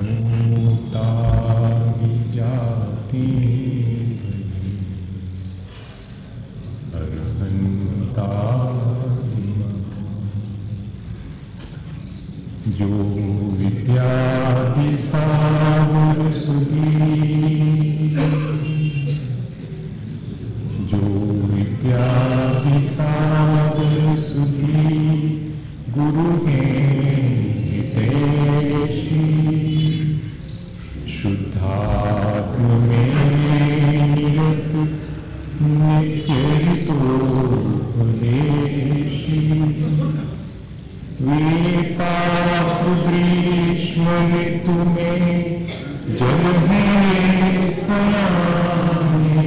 तारी जाती अरहंतारी जो विद्यादि सागर सुधी जो विद्यादि सागर सुधी गुरु हितैषी शुद्धात्म में निरत नित्य हितोपदेशी वे पाप ग्रीष्म ऋतु में जल है सयाने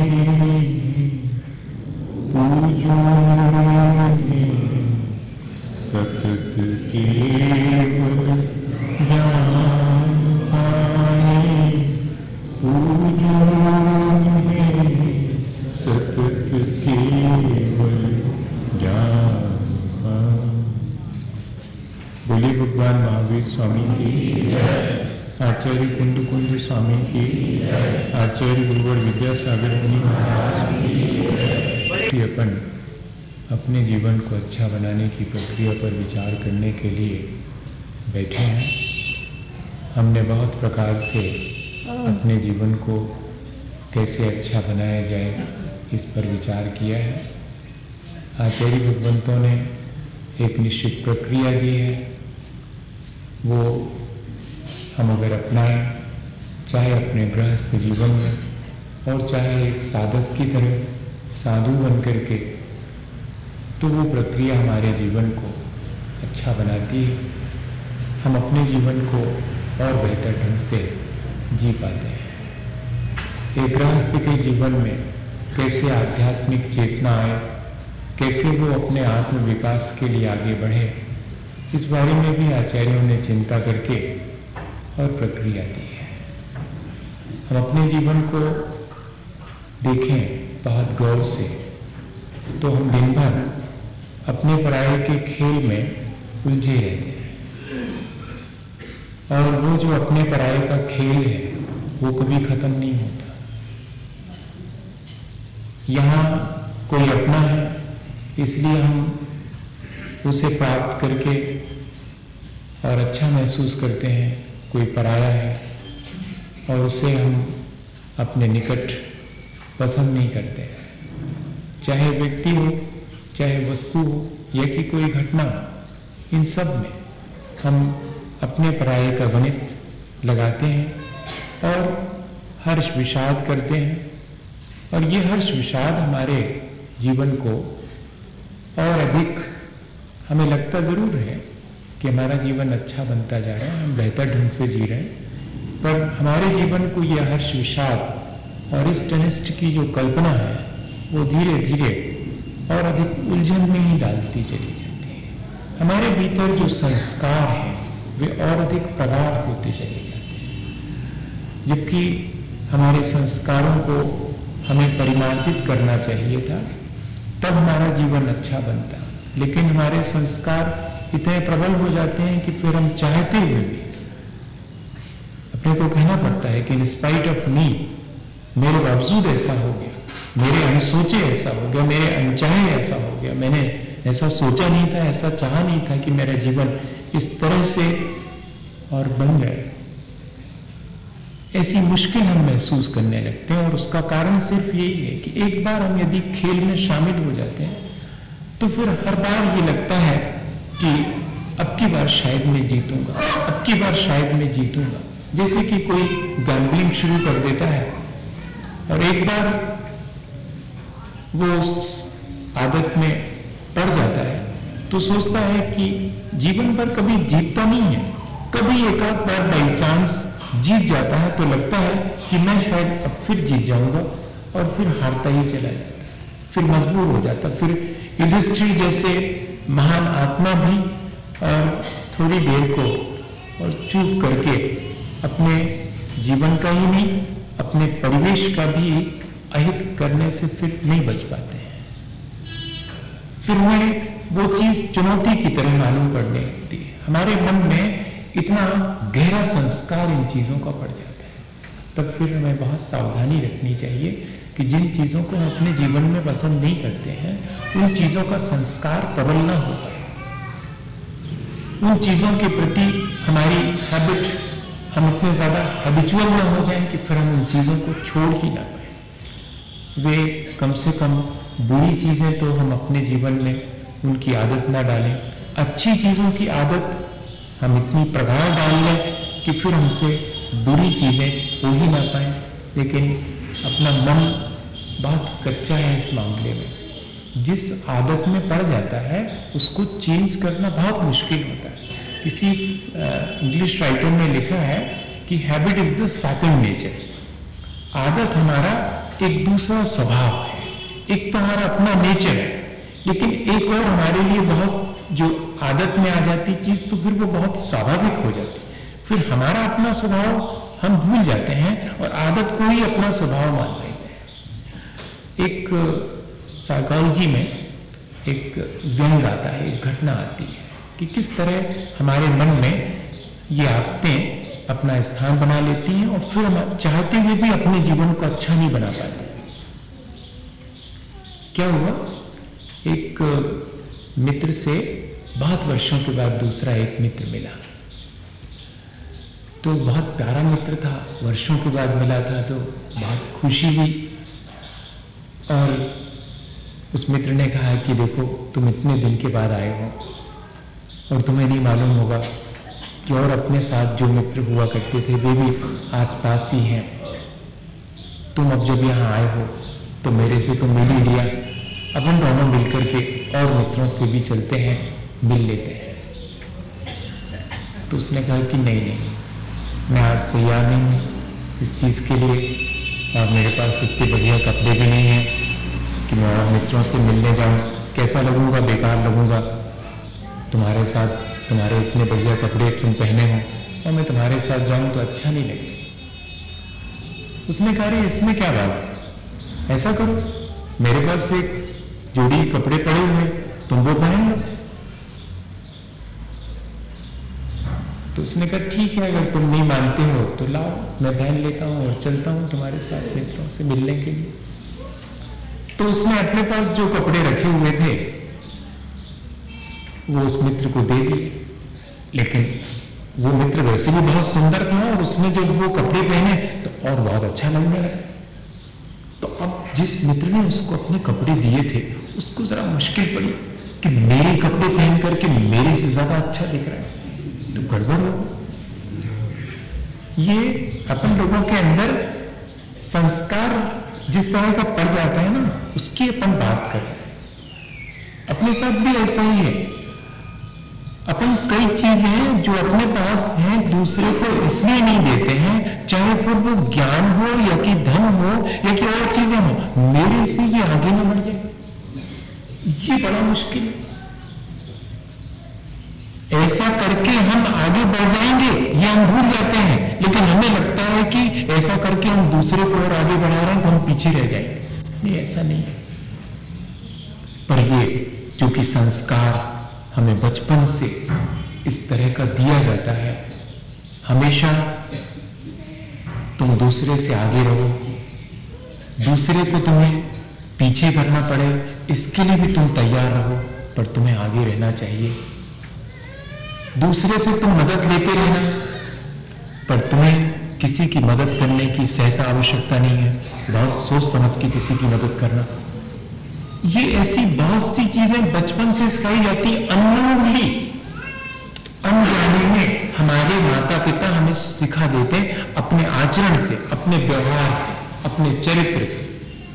पूजो सतत केवल ज्ञान पाए पूजो सतत केवल ज्ञान पाए। बोलिए भगवान महावीर स्वामी की, आचार्य कुंद कुंज स्वामी की, आचार्य गुरुवर विद्यासागर मुनि महाराज की। अपन अपने जीवन को अच्छा बनाने की प्रक्रिया पर विचार करने के लिए बैठे हैं। हमने बहुत प्रकार से अपने जीवन को कैसे अच्छा बनाया जाए इस पर विचार किया है। आचार्य भगवंतों ने एक निश्चित प्रक्रिया दी है, वो हम अगर अपनाएं, चाहे अपने गृहस्थ जीवन में और चाहे एक साधक की तरह साधु बन करके, तो वो प्रक्रिया हमारे जीवन को अच्छा बनाती है। हम अपने जीवन को और बेहतर ढंग से जी पाते हैं। एक गृहस्थ के जीवन में कैसे आध्यात्मिक चेतना आए, कैसे वो अपने आत्म विकास के लिए आगे बढ़े, इस बारे में भी आचार्यों ने चिंता करके और प्रक्रिया दी है। हम अपने जीवन को देखें बहुत गौर से, तो हम दिन भर अपने पराये के खेल में उलझे रहते हैं, और वो जो अपने पराये का खेल है वो कभी खत्म नहीं होता। यहाँ कोई अपना है, इसलिए हम उसे प्राप्त करके और अच्छा महसूस करते हैं। कोई पराया है और उसे हम अपने निकट पसंद नहीं करते, चाहे व्यक्ति हो, चाहे वस्तु हो, या कि कोई घटना हो। इन सब में हम अपने पराये का गणित लगाते हैं और हर्ष विषाद करते हैं, और ये हर्ष विषाद हमारे जीवन को और अधिक, हमें लगता जरूर है कि हमारा जीवन अच्छा बनता जा रहा है, हम बेहतर ढंग से जी रहे हैं, पर हमारे जीवन को यह हर्ष विषाद और इष्ट अनिष्ट की जो कल्पना है वो धीरे धीरे और अधिक उलझन में ही डालती चली जाती है। हमारे भीतर जो संस्कार है वे और अधिक प्रगाढ़ होते चले जाते हैं, जबकि हमारे संस्कारों को हमें परिमार्जित करना चाहिए था, तब हमारा जीवन अच्छा बनता। लेकिन हमारे संस्कार इतने प्रबल हो जाते हैं कि फिर हम चाहते हुए भी अपने को कहना पड़ता है कि इन स्पाइट ऑफ मी, मेरे बावजूद ऐसा हो गया, मेरे अनसोचे ऐसा हो गया, मेरे अनचाहे ऐसा हो गया, मैंने ऐसा सोचा नहीं था, ऐसा चाहा नहीं था कि मेरा जीवन इस तरह से और बन जाए। ऐसी मुश्किल हम महसूस करने लगते हैं, और उसका कारण सिर्फ यही है कि एक बार हम यदि खेल में शामिल हो जाते हैं तो फिर हर बार ये लगता है कि अब की बार शायद मैं जीतूंगा, अब की बार शायद मैं जीतूंगा। जैसे कि कोई गैम्बलिंग शुरू कर देता है और एक बार वो उस आदत में पड़ जाता है तो सोचता है कि जीवन भर कभी जीतता नहीं है, कभी एक आध बार बाई चांस जीत जाता है तो लगता है कि मैं शायद अब फिर जीत जाऊंगा, और फिर हारता ही चला जाता है, फिर मजबूर हो जाता। फिर युधिष्ठिर जैसे महान आत्मा भी और थोड़ी देर को और चूक करके अपने जीवन का ही नहीं, अपने परिवेश का भी अहित करने से फिर नहीं बच पाते हैं। फिर वो चीज चुनौती की तरह मालूम पड़ने लगती है। हमारे मन में इतना गहरा संस्कार इन चीजों का पड़ जाता है। तब फिर हमें बहुत सावधानी रखनी चाहिए कि जिन चीजों को हम अपने जीवन में पसंद नहीं करते हैं, उन चीजों का संस्कार प्रबल न हो पाए, उन चीजों के प्रति हमारी हैबिट, हम इतने ज्यादा हैबिचुअल न हो जाएं कि फिर हम उन चीजों को छोड़ ही ना पाए। वे कम से कम बुरी चीजें तो हम अपने जीवन में उनकी आदत ना डालें, अच्छी चीजों की आदत हम इतनी प्रगाढ़ डाल लें कि फिर हमसे बुरी चीजें हो ही ना पाए। लेकिन अपना मन बहुत कच्चा है इस मामले में, जिस आदत में पड़ जाता है उसको चेंज करना बहुत मुश्किल होता है। किसी इंग्लिश राइटर ने लिखा है कि habit is the second nature. आदत हमारा एक दूसरा स्वभाव है। एक तो हमारा अपना नेचर है, लेकिन एक और हमारे लिए बहुत जो आदत में आ जाती चीज, तो फिर वो बहुत स्वाभाविक हो जाती। फिर हमारा अपना स्वभाव हम भूल जाते हैं और आदत को ही अपना स्वभाव मान लेते हैं। एक साइकोलॉजी में एक व्यंग आता है, एक घटना आती है कि किस तरह हमारे मन में ये आदतें अपना स्थान बना लेती हैं और फिर हम चाहते हुए भी अपने जीवन को अच्छा नहीं बना पाते। क्या हुआ, एक मित्र से बहुत वर्षों के बाद दूसरा एक मित्र मिला, तो बहुत प्यारा मित्र था, वर्षों के बाद मिला था तो बहुत खुशी हुई। और उस मित्र ने कहा कि देखो, तुम इतने दिन के बाद आए हो और तुम्हें नहीं मालूम होगा कि और अपने साथ जो मित्र हुआ करते थे वे भी आसपास ही हैं। तुम अब जब यहाँ आए हो तो मेरे से तो मिल ही लिया, अब हम दोनों मिलकर के और मित्रों से भी चलते हैं, मिल लेते हैं। तो उसने कहा कि नहीं, मैं आज तैयार नहीं हूं इस चीज के लिए, और मेरे पास उतने बढ़िया कपड़े भी नहीं हैं कि मैं और मित्रों से मिलने जाऊं। कैसा लगूंगा, बेकार लगूंगा। तुम्हारे साथ तुम्हारे इतने बढ़िया कपड़े तुम पहने हो और मैं तुम्हारे साथ जाऊं तो अच्छा नहीं लगेगा। उसने कहा, अरे इसमें क्या बात है, ऐसा करो, मेरे पास एक जोड़ी कपड़े पड़े हुए, तुम वो पहन लो। तो उसने कहा, ठीक है, अगर तुम नहीं मानते हो तो लाओ, मैं पहन लेता हूं और चलता हूं तुम्हारे साथ मित्रों से मिलने के लिए। तो उसने अपने पास जो कपड़े रखे हुए थे वो उस मित्र को दे दिए। लेकिन वो मित्र वैसे भी बहुत सुंदर था और उसने जब वो कपड़े पहने तो और बहुत अच्छा लगने लगा। तो अब जिस मित्र ने उसको अपने कपड़े दिए थे उसको जरा मुश्किल पड़ी कि मेरे कपड़े पहन करके मेरे से ज्यादा अच्छा दिख रहा है, तो गड़बड़ हो। ये अपन लोगों के अंदर संस्कार जिस तरह का पड़ जाता है ना, उसकी अपन बात कर रहे हैं। अपने साथ भी ऐसा ही है। अपन कई चीजें जो अपने पास हैं दूसरे को इसलिए नहीं देते हैं, चाहे फिर वो ज्ञान हो या कि धन हो या कि और चीजें हो, मेरे से ये आगे न बढ़ जाए, ये बड़ा मुश्किल है। ऐसा करके हम आगे बढ़ जाएंगे ये हम भूल जाते हैं, लेकिन हमें लगता है कि ऐसा करके हम दूसरे को और आगे बढ़ा रहे हैं तो हम पीछे रह जाएंगे। नहीं, ऐसा नहीं है। पर ये जो कि संस्कार हमें बचपन से इस तरह का दिया जाता है, हमेशा तुम दूसरे से आगे रहो, दूसरे को तुम्हें पीछे करना पड़े इसके लिए भी तुम तैयार रहो, पर तुम्हें आगे रहना चाहिए। दूसरे से तुम मदद लेते रहना, पर तुम्हें किसी की मदद करने की सहसा आवश्यकता नहीं है, बहुत सोच समझ के किसी की मदद करना। ये ऐसी बहुत सी चीजें बचपन से सिखाई जाती है, अननोनली, अनजाने में हमारे माता पिता हमें सिखा देते हैं अपने आचरण से, अपने व्यवहार से, अपने चरित्र से,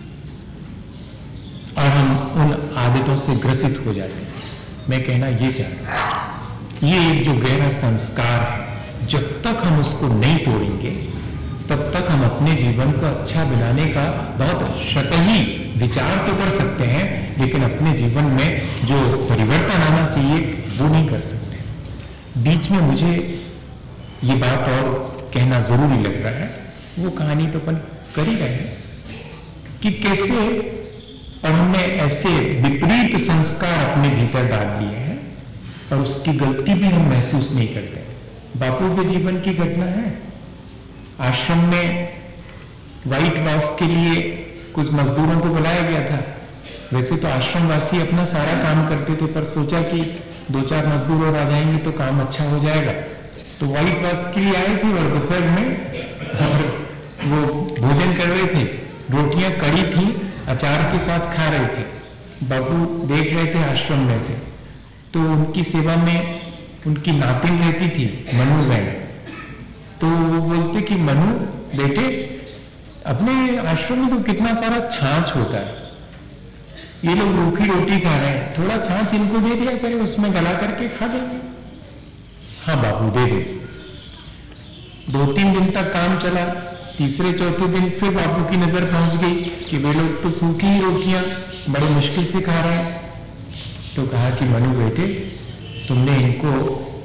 और हम उन आदतों से ग्रसित हो जाते हैं। मैं कहना ये चाहता हूं, ये एक जो गहरा संस्कार है, जब तक हम उसको नहीं तोड़ेंगे तब तक हम अपने जीवन को अच्छा बनाने का बहुत शतही विचार तो कर सकते हैं, लेकिन अपने जीवन में जो परिवर्तन आना चाहिए वो नहीं कर सकते। बीच में मुझे ये बात और कहना जरूरी लग रहा है, वो कहानी तो अपन कर ही रहे हैं कि कैसे और हमने ऐसे विपरीत संस्कार अपने भीतर डाल दिए हैं और उसकी गलती भी हम महसूस नहीं करते। बापू के जीवन की घटना है। आश्रम में व्हाइट वॉश के लिए कुछ मजदूरों को बुलाया गया था। वैसे तो आश्रमवासी अपना सारा काम करते थे, पर सोचा कि 2-4 मजदूर और आ जाएंगे तो काम अच्छा हो जाएगा, तो व्हाइट वॉश के लिए आए थे। और दोपहर में और वो भोजन कर रहे थे, रोटियां कड़ी थी, अचार के साथ खा रहे थे। बाबू देख रहे थे आश्रम में से, तो उनकी सेवा में उनकी नातिन रहती थी, मनु बहन। तो वो बोलते कि मनु बेटे, अपने आश्रम में तो कितना सारा छाछ होता है, ये लोग रूखी रोटी खा रहे हैं, थोड़ा छाछ इनको दे दिया करें, उसमें गला करके खा लेंगे। हाँ बाबू दे दे। 2-3 दिन तक काम चला। तीसरे चौथे दिन फिर बाबू की नजर पहुंच गई कि वे लोग तो सूखी ही रोटियां बड़े मुश्किल से खा रहे हैं। तो कहा कि मनु बेटे, तुमने इनको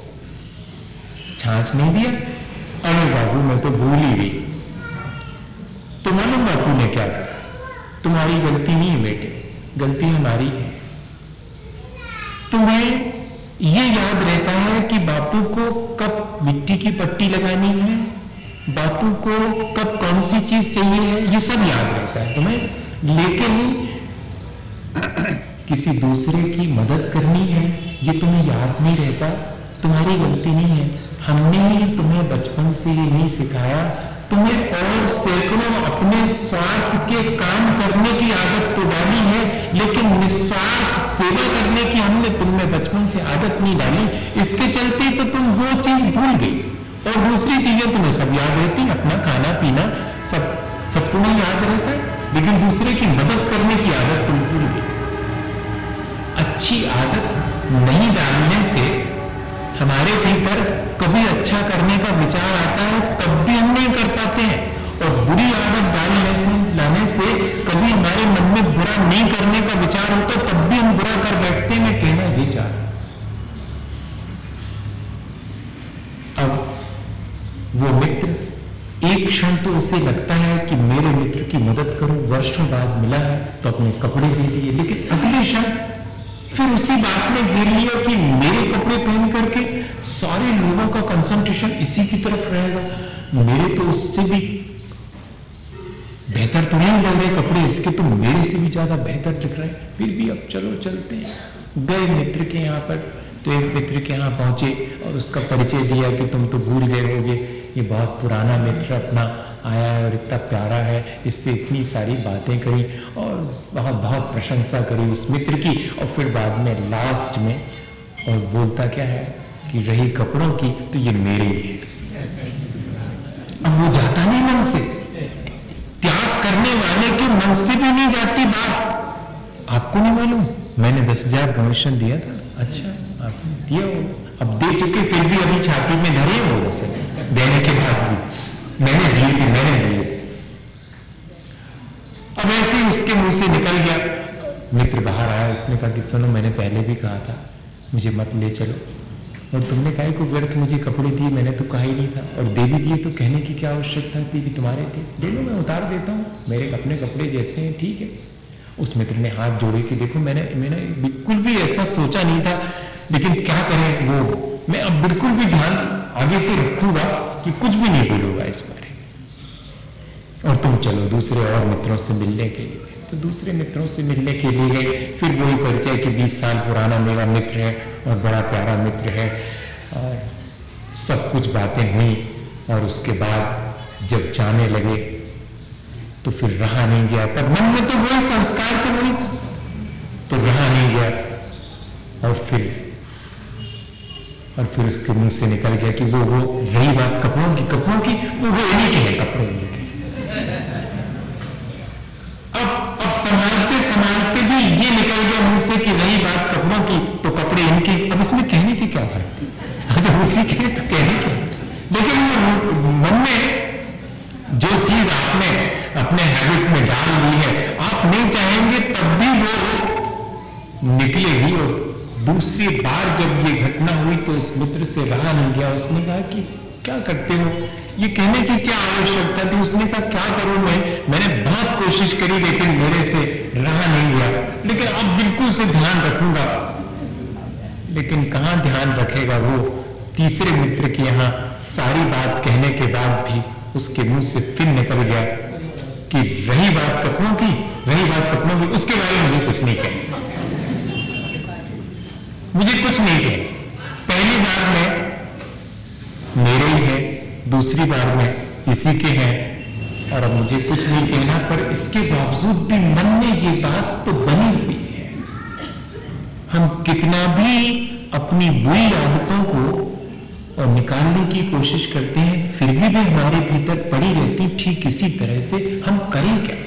छाछ नहीं दिया? अरे बाबू मैं तो भूल ही गई। तो मालूम बापू ने क्या कहा? तुम्हारी गलती नहीं है बेटे, गलती हमारी है। तुम्हें ये याद रहता है कि बापू को कब मिट्टी की पट्टी लगानी है, बापू को कब कौन सी चीज चाहिए है, ये सब याद रहता है तुम्हें। लेकिन किसी दूसरे की मदद करनी है, ये तुम्हें याद नहीं रहता। तुम्हारी गलती नहीं है, हमने ही तुम्हें बचपन से ये नहीं सिखाया। तुम्हें और सैकड़ों अपने स्वार्थ के काम करने की आदत तो डाली है, लेकिन निस्वार्थ सेवा करने की हमने तुमने बचपन से आदत नहीं डाली। इसके चलते तो तुम वो चीज भूल गई, और दूसरी चीजें तुम्हें सब याद रहती, अपना खाना पीना सब तुम्हें याद रहता है, लेकिन दूसरे की मदद करने की आदत तुम भूल गई। अच्छी आदत नहीं डालने से हमारे भीतर कभी अच्छा करने का विचार आता है, तब भी हम नहीं कर पाते हैं, और बुरी आदत लाने से कभी हमारे मन में बुरा नहीं करने का विचार होता, तब भी हम बुरा कर बैठते हैं। मैं कहना ये चाह रहा हूं, अब वो मित्र, एक क्षण तो उसे लगता है कि मेरे मित्र की मदद करूं, वर्षों बाद मिला है तो अपने कपड़े दे दिए, लेकिन अगले क्षण फिर उसी बात में घेर लिया कि मेरे कपड़े पहन करके सारे लोगों का कंसंट्रेशन इसी की तरफ रहेगा, मेरे तो उससे भी बेहतर तो नहीं लग रहे कपड़े, इसके तो मेरे से भी ज्यादा बेहतर दिख रहे हैं। फिर भी अब चलो चलते हैं। गए मित्र के यहां पर, तो एक मित्र के यहां पहुंचे और उसका परिचय दिया कि तुम तो भूल गए होगे, ये बहुत पुराना मित्र अपना आया है और इतना प्यारा है, इससे इतनी सारी बातें करी और बहुत बहुत प्रशंसा करी उस मित्र की। और फिर बाद में लास्ट में और बोलता क्या है कि रही कपड़ों की तो ये मेरे ही है। अब वो जाता नहीं मन से, त्याग करने वाले के मन से भी नहीं जाती बात। आपको नहीं मालूम, मैंने 10,000 कमीशन दिया था। अच्छा आपने दिया हो, अब दे चुके, फिर भी अभी छाती में धरे हो, वैसे देने के बाद भी मैंने दिए थे। अब ऐसे ही उसके मुंह से निकल गया। मित्र बाहर आया, उसने कहा कि सुनो, मैंने पहले भी कहा था मुझे मत ले चलो, और तुमने काहे को व्यर्थ मुझे कपड़े दिए, मैंने तो कहा ही नहीं था, और दे भी दिए तो कहने की क्या आवश्यकता थी कि तुम्हारे थे, ले लो मैं उतार देता हूं, मेरे अपने कपड़े जैसे हैं, ठीक है। उस मित्र ने हाथ जोड़े कि देखो मैंने बिल्कुल भी ऐसा सोचा नहीं था, लेकिन क्या करें, वो मैं अब बिल्कुल भी ध्यान आगे से रखूंगा कि कुछ भी नहीं बोलूंगा इस बारे में, और तुम चलो दूसरे और मित्रों से मिलने के लिए। तो दूसरे मित्रों से मिलने के लिए गए, फिर वही परिचय कि 20 साल पुराना मेरा मित्र है और बड़ा प्यारा मित्र है, और सब कुछ बातें हुई। और उसके बाद जब जाने लगे तो फिर रहा नहीं गया, पर मन में तो वही संस्कार तो वही था, तो रहा नहीं गया। और फिर उसके मुंह से निकल गया कि वो रही बात कपड़ों की वो इन्हीं के हैं कपड़े, इन्हीं के। अब संभालते भी ये निकल गया मुंह से कि रही बात कपड़ों की तो कपड़े इनके। अब इसमें कहने की क्या बात थी, जब उसी के तो कहने की, लेकिन मन में जो चीज आपने अपने हैबिट में डाल ली है, आप नहीं चाहेंगे तब भी वो निकलेगी। और दूसरी बार जब ये घटना हुई तो उस मित्र से रहा नहीं गया, उसने कहा कि क्या करते हो, ये कहने की क्या आवश्यकता थी। उसने कहा क्या करूं मैंने बहुत कोशिश करी लेकिन मेरे से रहा नहीं गया, लेकिन अब बिल्कुल से ध्यान रखूंगा। लेकिन कहां ध्यान रखेगा वो, तीसरे मित्र के यहां सारी बात कहने के बाद भी उसके मुंह से फिर निकल गया कि रही बात कपड़ों की, उसके बारे में मुझे कुछ नहीं कहना, मुझे कुछ नहीं कहना। पहली बार में मेरे ही है, दूसरी बार में इसी के हैं, और अब मुझे कुछ नहीं कहना। पर इसके बावजूद भी मन में ये बात तो बनी हुई है। हम कितना भी अपनी बुरी आदतों को और निकालने की कोशिश करते हैं, फिर भी हमारे भीतर पड़ी रहती ठीक इसी तरह से। हम करें क्या?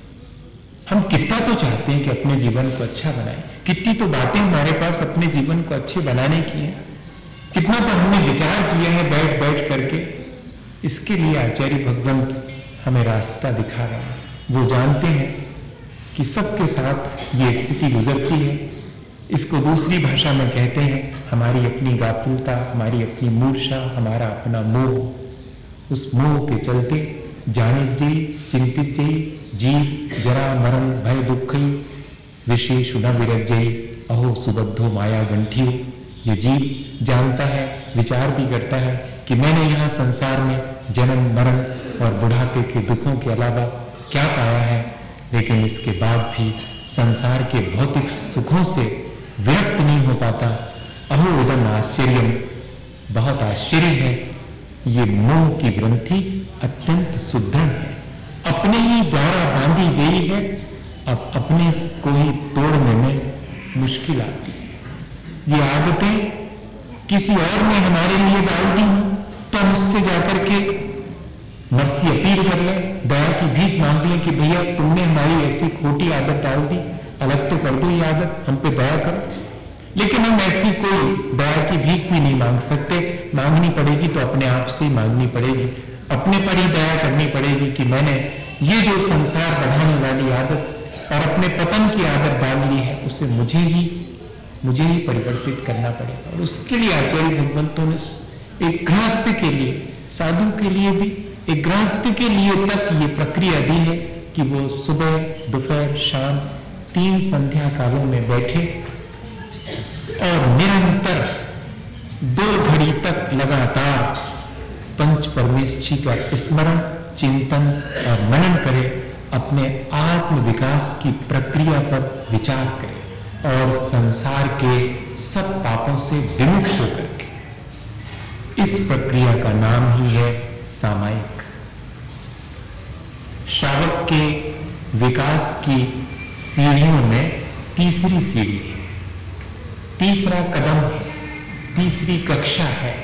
हम कितना तो चाहते हैं कि अपने जीवन को अच्छा बनाएं, कितनी तो बातें हमारे पास अपने जीवन को अच्छे बनाने की हैं, कितना तो हमने विचार किया है बैठ बैठ करके। इसके लिए आचार्य भगवंत हमें रास्ता दिखा रहे हैं। वो जानते हैं कि सबके साथ ये स्थिति गुजरती है। इसको दूसरी भाषा में कहते हैं हमारी अपनी गाफिलता, हमारी अपनी मूर्छा, हमारा अपना मोह। उस मोह के चलते जाने जई चिंतित जई जीव जरा मरण भय दुखई विशेष न विरजई अहो सुबद्धो माया गंठियो। ये जीव जानता है, विचार भी करता है कि मैंने यहाँ संसार में जन्म मरण और बुढ़ापे के दुखों के अलावा क्या पाया है, लेकिन इसके बाद भी संसार के भौतिक सुखों से विरक्त नहीं हो पाता। अहो इदम आश्चर्यम, बहुत आश्चर्य है। ये मोह की ग्रंथि अत्यंत सुदृढ़ है, अपने ही द्वारा बांधी गई है, अब अपने को ही तोड़ने में मुश्किल आती है। ये आदतें किसी और ने हमारे लिए डाल दी तो हम उससे जाकर के मर्सी अपील कर ले, दया की भीख मांग ले कि भैया तुमने हमारी ऐसी खोटी आदत डाल दी, अलग तो कर दो ये आदत, हम पे दया करो। लेकिन हम ऐसी कोई दया की भीख भी नहीं मांग सकते। मांगनी पड़ेगी तो अपने आप से ही मांगनी पड़ेगी, अपने पर ही दया करनी पड़ेगी कि मैंने ये जो संसार बढ़ाने वाली आदत और अपने पतन की आदत डाल ली है, उसे मुझे ही परिवर्तित करना पड़ेगा। और उसके लिए आचार्य भगवंतों ने एक गृहस्थ के लिए, साधु के लिए भी, एक गृहस्थ के लिए तक ये प्रक्रिया दी है कि वो सुबह दोपहर शाम 3 संध्या कालों में बैठे और निरंतर 2 घड़ी तक लगातार पंच परमेश्वरी का स्मरण चिंतन और मनन करें, अपने आत्म विकास की प्रक्रिया पर विचार करें और संसार के सब पापों से विमुख होकर के। इस प्रक्रिया का नाम ही है सामायिक। श्रावक के विकास की सीढ़ियों में तीसरी सीढ़ी है, तीसरा कदम है, तीसरी कक्षा है।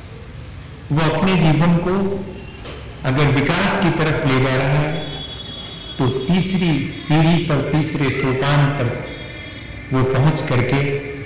वो अपने जीवन को अगर विकास की तरफ ले जा रहा है तो तीसरी सीढ़ी पर, तीसरे सोपान पर वो पहुंच करके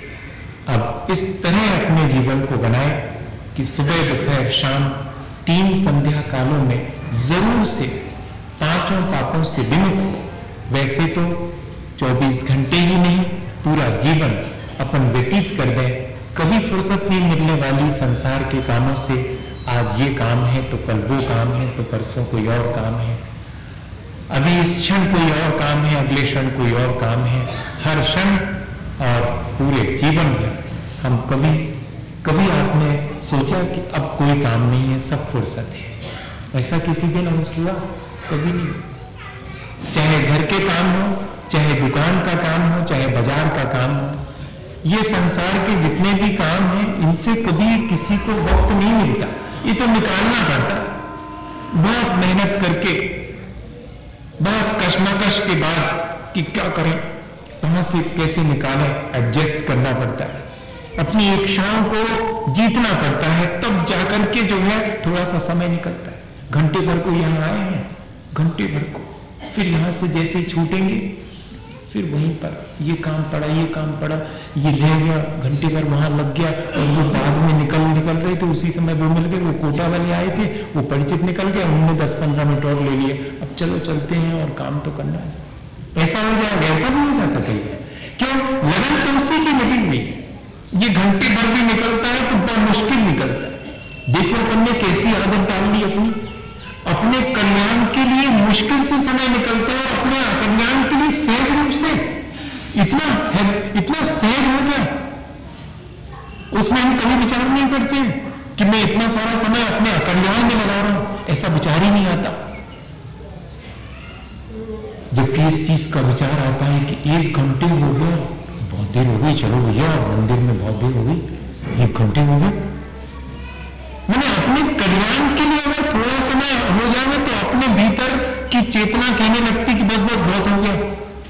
अब इस तरह अपने जीवन को बनाए कि सुबह दोपहर शाम 3 संध्या कालों में जरूर से 5 पापों से विमुख हो। वैसे तो 24 घंटे ही नहीं, पूरा जीवन अपन व्यतीत कर दें। कभी फुर्सत नहीं मिलने वाली संसार के कामों से, आज ये काम है तो कल वो काम है तो परसों कोई और काम है, अभी इस क्षण कोई और काम है, अगले क्षण कोई और काम है। हर क्षण और पूरे जीवन में हम कभी आपने सोचा कि अब कोई काम नहीं है, सब फुर्सत है? ऐसा किसी दिन हुआ? कभी नहीं। चाहे घर के काम हो, चाहे दुकान का काम हो, चाहे बाजार का काम हो, ये संसार के जितने भी काम हैं, इनसे कभी किसी को वक्त नहीं मिलता। ये तो निकालना पड़ता है बहुत मेहनत करके, बहुत कश्मकश के बाद कि क्या करें, कहां से कैसे निकालें, एडजस्ट करना पड़ता है, अपनी इच्छाओं को जीतना पड़ता है, तब जाकर के जो है थोड़ा सा समय निकलता है। घंटे भर को यहां आए हैं, घंटे भर को, फिर यहां से जैसे ही छूटेंगे फिर वहीं पर ये काम पड़ा, ये रह गया, घंटे भर वहां लग गया, और वो बाद में निकल रहे थे, उसी समय वो मिल गए, वो कोटा वाले आए थे, वो परिचित निकल गया, उन्होंने 10-15 मिनट और ले लिए, अब चलो चलते हैं और काम तो करना है। ऐसा हो जाएगा, ऐसा भी हो जाता कई बार। क्यों? लगन तो उसी की लगी हुई है। ये घंटे भर भी निकलता है तो बड़ा मुश्किल निकलता है। देखो अपन ने कैसी आदत डाल ली अपने कल्याण के लिए मुश्किल से समय निकलता है, और अपने कल्याण के लिए सहज रूप से इतना सहज हो गया, उसमें हम कभी विचार नहीं करते हैं। कि मैं इतना सारा समय अपने अकल्याण में लगा रहा हूं, ऐसा विचार ही नहीं आता। जबकि इस चीज का विचार आता है कि 1 घंटे हो गया, बहुत देर हो गई, चलो भैया मंदिर में बहुत देर हो गई, 1 घंटे हो गए। मैंने अपने कल्याण के लिए अगर थोड़ा समय हो जाए तो अपने भीतर की चेतना कहने लगती कि बस बस बहुत हो गया।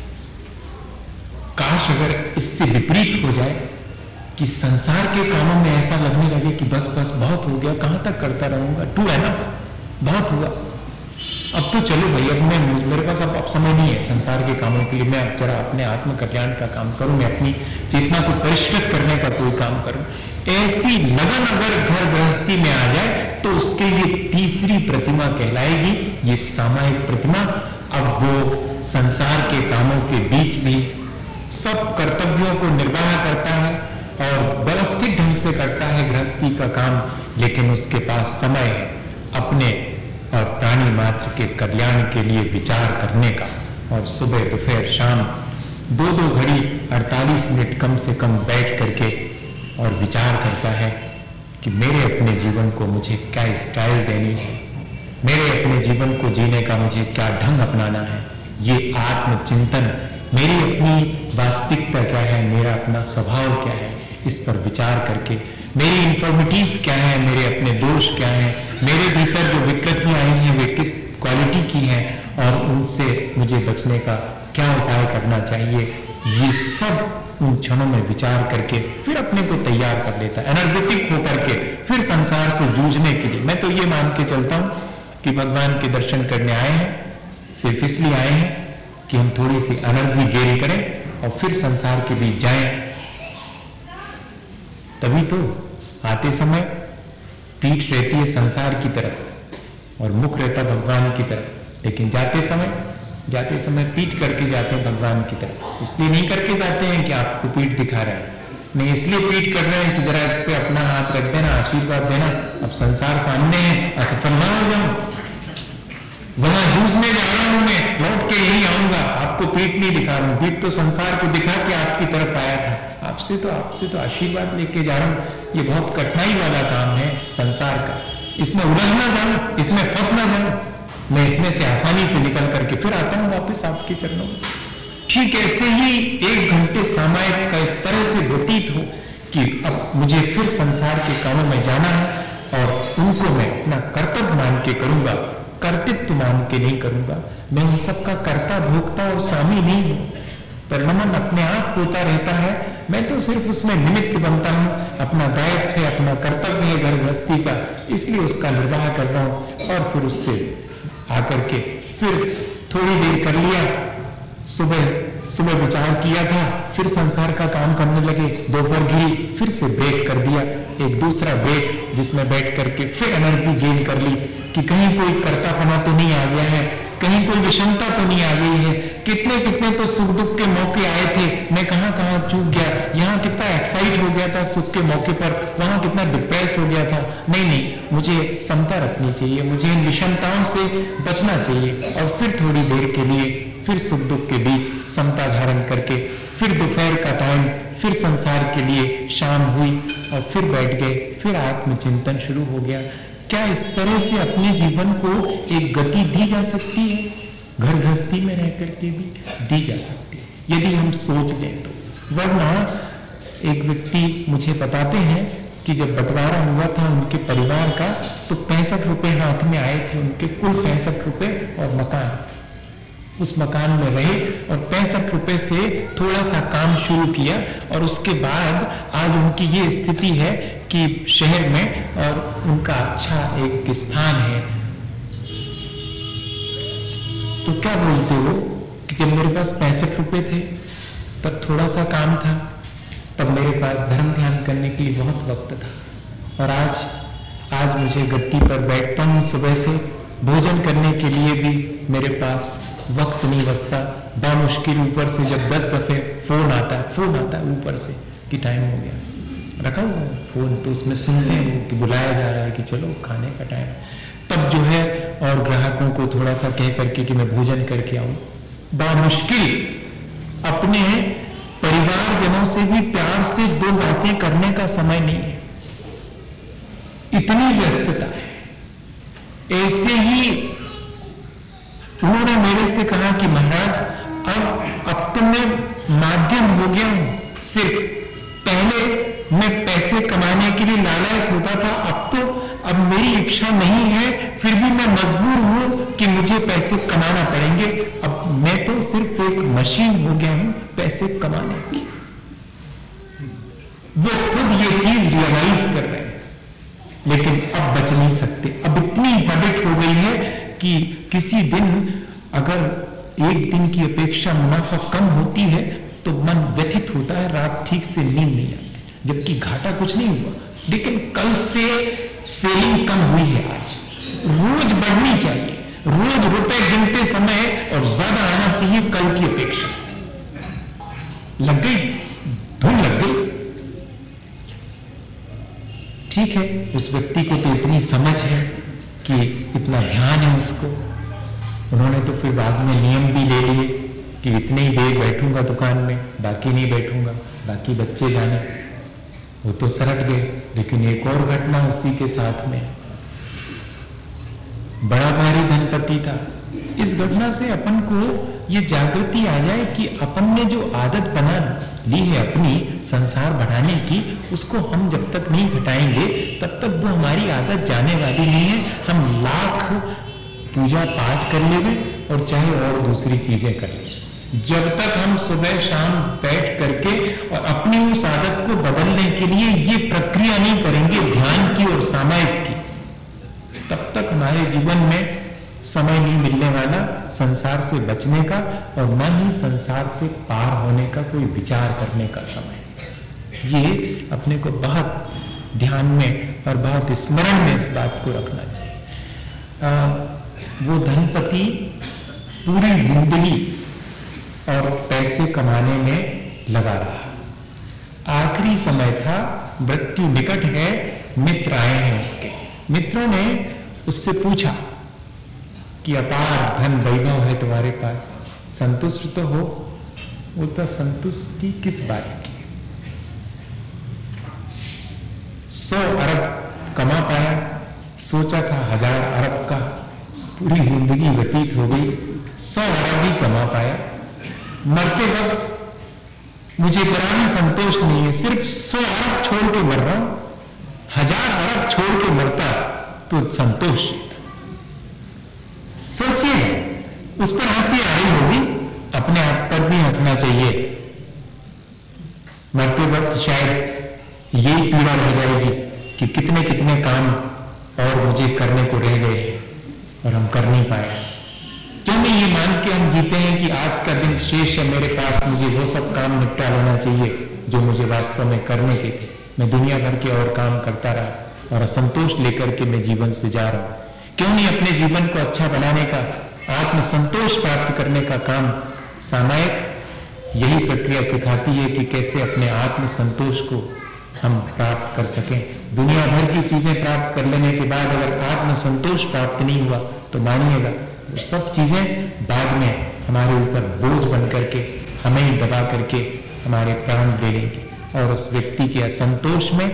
काश अगर इससे विपरीत हो जाए कि संसार के कामों में ऐसा लगने लगे कि बस बस बहुत हो गया, कहां तक करता रहूंगा, टू है ना, बहुत हुआ, अब तो चलो भाई, अब मैं मेरे पास अब समय नहीं है संसार के कामों के लिए, मैं अब जरा अपने आत्म कल्याण का काम करूं, मैं अपनी चेतना को परिष्कृत करने का कोई काम करूं। ऐसी लगन अगर घर गृहस्थी में आ जाए तो उसके लिए तीसरी प्रतिमा कहलाएगी, ये सामायिक प्रतिमा। अब वो संसार के कामों के बीच भी सब कर्तव्यों को निर्वाह करता है और व्यवस्थित ढंग से करता है गृहस्थी का काम, लेकिन उसके पास समय है अपने और प्राणी मात्र के कल्याण के लिए विचार करने का। और सुबह दोपहर शाम 2-2 घड़ी 48 मिनट कम से कम बैठ करके और विचार करता है कि मेरे अपने जीवन को मुझे क्या स्टाइल देनी है, मेरे अपने जीवन को जीने का मुझे क्या ढंग अपनाना है। ये आत्मचिंतन, मेरी अपनी वास्तविकता क्या है, मेरा अपना स्वभाव क्या है, इस पर विचार करके मेरी इन्फॉर्मिटीज क्या है, मेरे अपने दोष क्या है, मेरे भीतर जो विकृतियां आई हैं वे किस क्वालिटी की हैं और उनसे मुझे बचने का क्या उपाय करना चाहिए, ये सब उन क्षणों में विचार करके फिर अपने को तैयार कर लेता है, एनर्जेटिक होकर के फिर संसार से जूझने के लिए। मैं तो ये मान के चलता हूं कि भगवान के दर्शन करने आए हैं, सिर्फ इसलिए आए हैं कि हम थोड़ी सी एनर्जी गेन करें और फिर संसार के बीच जाएं। तभी तो आते समय पीठ रहती है संसार की तरफ और मुख रहता भगवान की तरफ, लेकिन जाते समय पीठ करके जाते हैं भगवान की तरफ। इसलिए नहीं करके जाते हैं कि आपको पीठ दिखा रहे हैं, नहीं, इसलिए पीठ कर रहे हैं कि जरा इस पे अपना हाथ रख देना, आशीर्वाद देना, अब संसार सामने है, असफल ना हो जाऊं, वहां जूझने जा रहा हूं, मैं लौट के यही आऊंगा, आपको पीठ नहीं दिखा रहा हूं, पीठ तो संसार को दिखा के आपकी तरफ आया था, आपसे तो आशीर्वाद लेके जा रहा हूं। ये बहुत कठिनाई वाला काम है संसार का, इसमें उलझ ना जाऊं, इसमें फंस ना जाऊं, मैं इसमें से आसानी से निकल करके फिर आता हूं वापस आपके चरणों में। ठीक ऐसे ही 1 घंटे सामायिक का इस तरह से व्यतीत हो कि अब मुझे फिर संसार के कामों में जाना है और उनको मैं अपना कर्तव्य मान के करूंगा, कर्तृत्व मान के नहीं करूंगा। मैं उन सबका कर्ता भोक्ता और स्वामी नहीं हूं, परिणमन अपने आप होता रहता है, मैं तो सिर्फ उसमें निमित्त बनता हूं, अपना दायित्व है, अपना कर्तव्य है घर गृहस्थी का, इसलिए उसका निर्वाह कर रहा हूं। और फिर उससे आकर के फिर थोड़ी देर कर लिया, सुबह विचार किया था, फिर संसार का काम करने लगे, दोपहर गिरी, फिर से ब्रेक कर दिया, एक दूसरा ब्रेक जिसमें बैठ करके फिर एनर्जी गेन कर ली कि कहीं कोई कर्तापना तो नहीं आ गया है, कहीं कोई विषमता तो नहीं आ गई है, कितने तो सुख दुख के मौके आए थे, मैं कहां चूक गया, यहां कितना एक्साइट हो गया था सुख के मौके पर, वहां कितना डिप्रेस हो गया था, नहीं, मुझे समता रखनी चाहिए, मुझे इन विषमताओं से बचना चाहिए। और फिर थोड़ी देर के लिए फिर सुख दुख के बीच समता धारण करके फिर दोपहर का टाइम, फिर संसार के लिए शाम हुई और फिर बैठ गए, फिर आत्मचिंतन शुरू हो गया। क्या इस तरह से अपने जीवन को एक गति दी जा सकती है? घर गृहस्थी में रह करके भी दी जा सकती है यदि हम सोच लें तो। वरना एक व्यक्ति मुझे बताते हैं कि जब बंटवारा हुआ था उनके परिवार का तो 65 रुपए हाथ में आए थे, उनके कुल 65 रुपए और मकान, उस मकान में रहे और 65 रुपए से थोड़ा सा काम शुरू किया और उसके बाद आज उनकी ये स्थिति है कि शहर में और उनका अच्छा एक स्थान है। तो क्या बोलते हो कि जब मेरे पास 65 रुपए थे तब थोड़ा सा काम था, तब मेरे पास धर्म ध्यान करने के लिए बहुत वक्त था, और आज मुझे गद्दी पर बैठता हूं सुबह से, भोजन करने के लिए भी मेरे पास वक्त नहीं बचता, बामुश्किल ऊपर से जब 10 दफे फोन आता है ऊपर से कि टाइम हो गया, रखा हुआ फोन तो उसमें सुनते हैं कि बुलाया जा रहा है कि चलो खाने का टाइम, तब जो है और ग्राहकों को थोड़ा सा कह करके कि मैं भोजन करके आऊं, बामुश्किल अपने परिवारजनों से भी प्यार से 2 बातें करने का समय नहीं है। इतनी व्यस्तता है। ऐसे ही उन्होंने मेरे से कहा कि महाराज अब तो मैं माध्यम हो गया हूं। सिर्फ पहले मैं पैसे कमाने के लिए लालायित होता था, अब मेरी इच्छा नहीं है, फिर भी मैं मजबूर हूं कि मुझे पैसे कमाना पड़ेंगे। अब मैं तो सिर्फ एक मशीन हो गया हूं पैसे कमाने की। वो खुद ये चीज रियलाइज कर रहे हैं, लेकिन अब बच नहीं सकते। अब इतनी हैबिट हो गई है कि किसी दिन अगर एक दिन की अपेक्षा मुनाफा कम होती है तो मन व्यथित होता है, रात ठीक से नींद नहीं आती, जबकि घाटा कुछ नहीं हुआ, लेकिन कल से सेलिंग कम हुई है। आज रोज बढ़नी चाहिए, रोज रुपए गिनते समय और ज्यादा आना चाहिए कल की अपेक्षा। लग गई धुन, लग गई। ठीक है, उस व्यक्ति को तो इतनी समझ है कि इतना ध्यान है उसको। उन्होंने तो फिर बाद में नियम भी ले लिए कि इतने ही देर बैठूंगा दुकान में, बाकी नहीं बैठूंगा, बाकी बच्चे जाने। वो तो सरक गए। लेकिन एक और घटना उसी के साथ में, बड़ा भारी धनपति था। इस घटना से अपन को ये जागृति आ जाए कि अपन ने जो आदत बना ली है अपनी संसार बढ़ाने की, उसको हम जब तक नहीं घटाएंगे तब तक वो हमारी आदत जाने वाली नहीं है। हम लाख पूजा पाठ कर लेंगे और चाहे और दूसरी चीजें कर लें, जब तक हम सुबह शाम बैठ करके और अपनी उस आदत को बदलने के लिए ये प्रक्रिया नहीं करेंगे ध्यान की और सामायिक की, तब तक हमारे जीवन में समय नहीं मिलने वाला संसार से बचने का, और न ही संसार से पार होने का कोई विचार करने का समय। ये अपने को बहुत ध्यान में और बहुत स्मरण में इस बात को रखना चाहिए। वो धनपति पूरी जिंदगी और पैसे कमाने में लगा रहा। आखिरी समय था, मृत्यु निकट है, मित्र आए हैं उसके। मित्रों ने उससे पूछा कि अपार धन वैभव है तुम्हारे पास, संतुष्ट तो हो? बोलता संतुष्टि किस बात की? 100 अरब कमा पाया, सोचा था 1000 अरब का, पूरी जिंदगी व्यतीत हो गई, 100 अरब ही कमा पाया। मरते वक्त मुझे जरा भी संतोष नहीं है, सिर्फ 100 अरब छोड़ के मर रहा हूं। 1000 अरब छोड़ के मरता तो संतोष। सोचिए, उस पर हंसी आ रही होगी, अपने आप पर भी हंसना चाहिए। मरते वक्त शायद यही पीड़ा रह जाएगी कि कितने कितने काम और मुझे करने को रह गए और हम कर नहीं पाए। क्यों नहीं ये मान के हम जीते हैं कि आज का दिन शेष है मेरे पास, मुझे वो सब काम निपटा लेना चाहिए जो मुझे वास्तव में करने के थे। मैं दुनिया भर के और काम करता रहा और असंतोष लेकर के मैं जीवन से जा रहा हूं। क्यों नहीं अपने जीवन को अच्छा बनाने का, आत्मसंतोष प्राप्त करने का काम सामायिक यही प्रक्रिया सिखाती है कि कैसे अपने आत्मसंतोष को हम प्राप्त कर सकें। दुनिया भर की चीजें प्राप्त कर लेने के बाद अगर आत्मसंतोष प्राप्त नहीं हुआ तो मानिएगा वो सब चीजें बाद में हमारे ऊपर बोझ बन करके हमें ही दबा करके हमारे प्राण ले लेंगे, और उस व्यक्ति के असंतोष में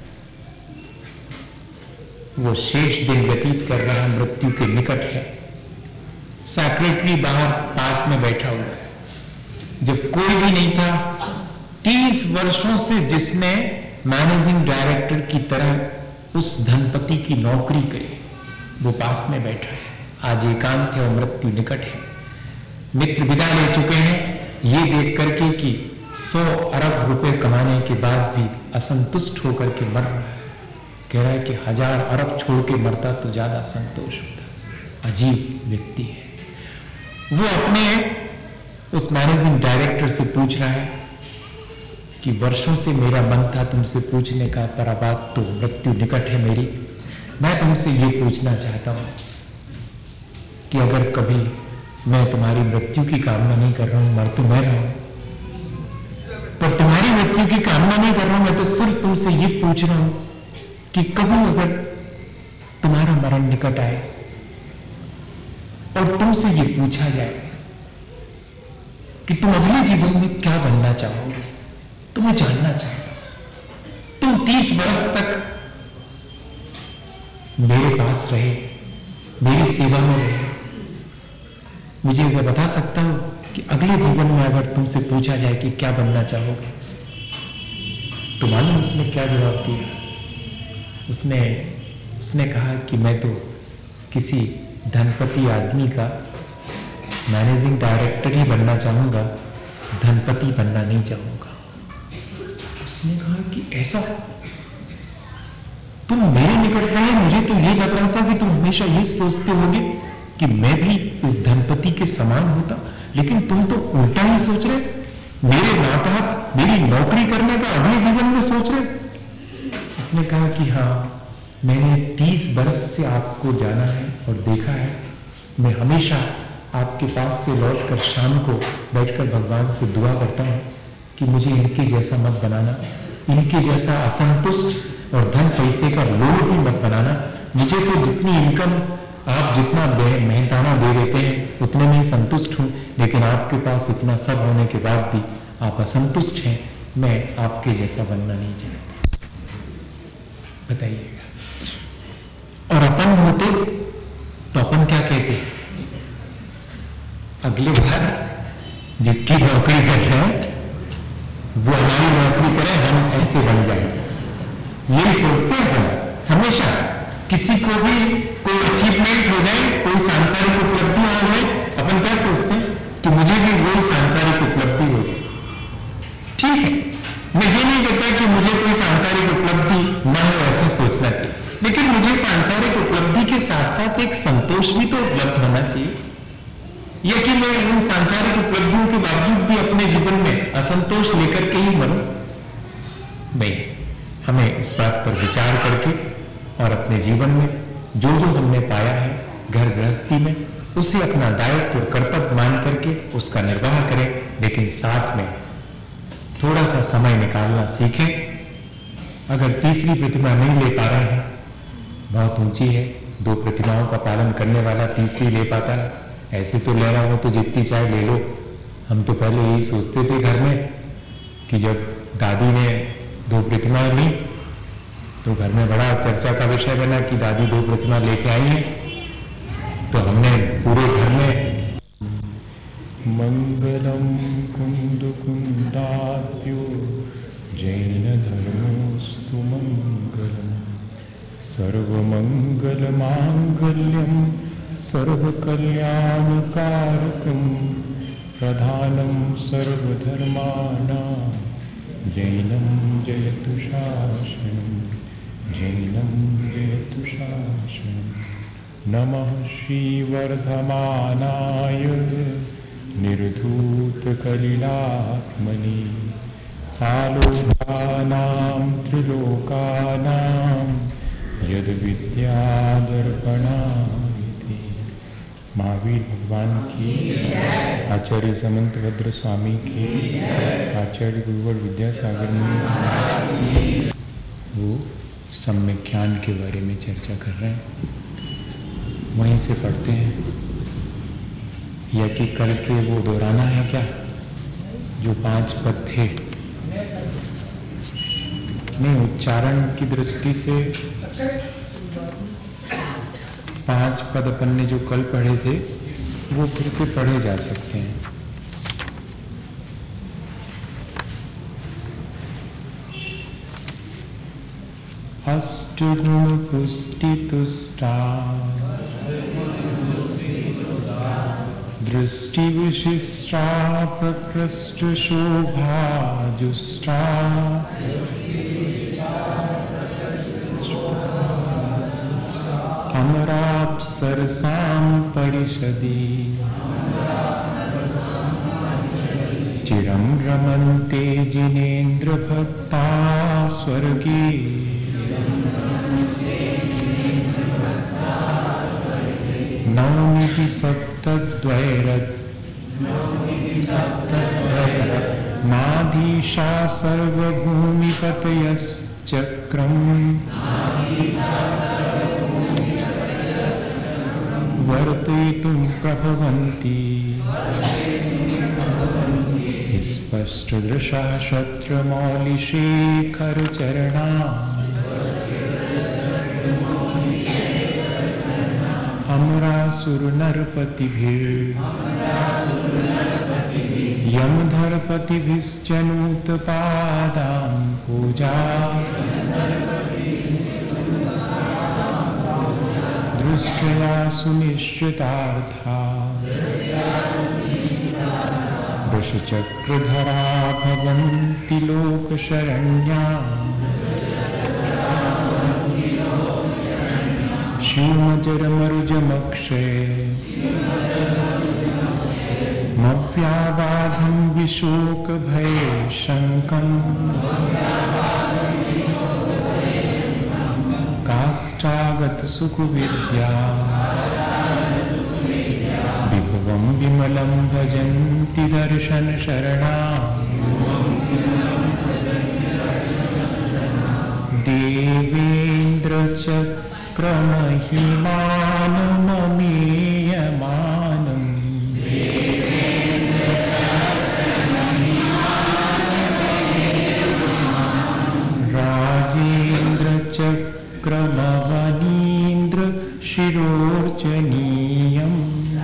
वो शेष दिन व्यतीत कर रहा मृत्यु के निकट है। सेक्रेटरी बाहर पास में बैठा हुआ है। जब कोई भी नहीं था, 30 वर्षों से जिसने मैनेजिंग डायरेक्टर की तरह उस धनपति की नौकरी करी, वो पास में बैठा है। आज एकांत है और मृत्यु निकट है। मित्र विदा ले चुके हैं, ये देख करके कि 100 अरब रुपए कमाने के बाद भी असंतुष्ट होकर के मर रहा है। कह रहा है कि 1000 अरब छोड़ के मरता तो ज्यादा संतोष होता। अजीब व्यक्ति है। वो अपने उस मैनेजिंग डायरेक्टर से पूछ रहा है कि वर्षों से मेरा मन था तुमसे पूछने का, पर अब बात तो मृत्यु निकट है मेरी, मैं तुमसे ये पूछना चाहता हूं कि अगर कभी मैं तुम्हारी मृत्यु की कामना नहीं कर रहा हूं, मर तो मैं रहा हूं, पर तुम्हारी मृत्यु की कामना नहीं कर रहा हूं, मैं तो सिर्फ तुमसे ये पूछ रहा हूं कि कभी अगर तुम्हारा मरण निकट आए और तुमसे ये पूछा जाए कि तुम अगले जीवन में क्या बनना चाहोगे, तो मैं जानना चाहता हूं। तुम 30 वर्ष तक मेरे पास रहे, मेरी सेवा में रहे। मुझे यह बता सकता हूं कि अगले जीवन में अगर तुमसे पूछा जाए कि क्या बनना चाहोगे, तो मालूम उसने क्या जवाब दिया? उसने कहा कि मैं तो किसी धनपति आदमी का मैनेजिंग डायरेक्टर ही बनना चाहूंगा, धनपति बनना नहीं चाहूंगा। उसने कहा कि ऐसा तुम मेरे निकट रहे, मुझे तो ये लग रहा था कि तुम हमेशा ये सोचते होगे कि मैं भी इस धनपति के समान होता, लेकिन तुम तो उल्टा ही सोच रहे, मेरे नातहत मेरी नौकरी करने का अगले जीवन में सोच रहे। उसने कहा कि हाँ, मैंने 30 बरस से आपको जाना है और देखा है। मैं हमेशा आपके पास से लौटकर शाम को बैठकर भगवान से दुआ करता हूं कि मुझे इनके जैसा मत बनाना, इनके जैसा असंतुष्ट और धन पैसे का लोभ भी मत बनाना। मुझे तो जितनी इनकम आप जितना मेहनताना दे देते हैं उतने में ही संतुष्ट हूं, लेकिन आपके पास इतना सब होने के बाद भी आप असंतुष्ट हैं। मैं आपके जैसा बनना नहीं चाहता। बताइएगा। और अपन होते तो अपन क्या कहते? अगले बार जिसकी नौकरी कर रहे हैं वो हमारी नौकरी करे, हम ऐसे बन जाए। यही सोचते हैं हम हमेशा। किसी को भी कोई अचीवमेंट हो जाए, कोई सांसारिक उपलब्धि हो जाए, अपन क्या सोचते हैं कि मुझे भी वही सांसारिक उपलब्धि हो जाए। ठीक है, मैं ये नहीं कहता कि मुझे कोई सांसारिक उपलब्धि न हो, ऐसा सोचना चाहिए, लेकिन मुझे सांसारिक उपलब्धि के साथ साथ एक संतोष भी तो उपलब्ध होना चाहिए। यह कि मैं उन सांसारिक उपलब्धियों के बावजूद भी अपने जीवन में असंतोष लेकर के ही मरूं? नहीं, हमें इस बात पर विचार करके और अपने जीवन में जो जो हमने पाया है घर गृहस्थी में, उसे अपना दायित्व और कर्तव्य मान करके उसका निर्वाह करें, लेकिन साथ में थोड़ा सा समय निकालना सीखें। अगर तीसरी प्रतिमा नहीं ले पा रहे हैं, बहुत ऊंची है, 2 प्रतिमाओं का पालन करने वाला तीसरी ले पाता है, ऐसे तो ले रहा हो तो जितनी चाहे ले लो। हम तो पहले यही सोचते थे घर में कि जब दादी ने 2 प्रतिमाएं ली तो घर में बड़ा चर्चा का विषय बना कि दादी 2 प्रतिमा लेके आई है, तो हमने पूरे घर में मंगलम कुंद कुंदात्यो जैन धर्मोस्तु मंगलम सर्वमंगल मांगल्यम सर्वकल्याणकारकम प्रधानम सर्वधर्माणां जैनम जयतु शासनम जैनम जयतु शासनम। नमः श्रीवर्धमानाय निर्धूतकलिलात्मनि सालोकानां त्रिलोकानां यद विद्यादर्पणामिति। महावीर भगवान की, आचार्य समंतभद्र स्वामी की, आचार्य गुरुवर विद्यासागर मुनि। वो सम्यक ज्ञान के बारे में चर्चा कर रहे हैं, वहीं से पढ़ते हैं। या कि कल के वो दोहराना है क्या, जो 5 पद थे? नहीं, उच्चारण की दृष्टि से 5 पद अपन ने जो कल पढ़े थे वो फिर से पढ़े जा सकते हैं। अष्टगुण पुष्टि तुष्टा दृष्टि विशिष्टा प्रकृष्ट शोभा जुष्टा अमराप्सरसां परिषदि चिरं रमन्ते जिनेन्द्र भक्ता स्वर्गे नवनिधि सप्तद्वैरत् नाधीशा सर्वभूमिपतयश्चक्रम् वर्तयितुं प्रभवन्ति स्पष्टदृशा शत्रमौलिशेखरचरणा यमधर्पतिभिश्चनूतपादां पूजा दृष्ट्या सुनिश्चितार्था वृषचक्रधरा भवन्ति लोकशरण्या शिवमजरमरुजमक्षे मव्याबाधं विशोकभयशङ्कम् काष्ठागतसुखविद्या विभवं विमलं भजन्ति दर्शनशरणाम् देवेन्द्रचक्रमहिमानममीयमानम् राजेन्द्रचक्रमवनीन्द्र शिरोर्चनीयम्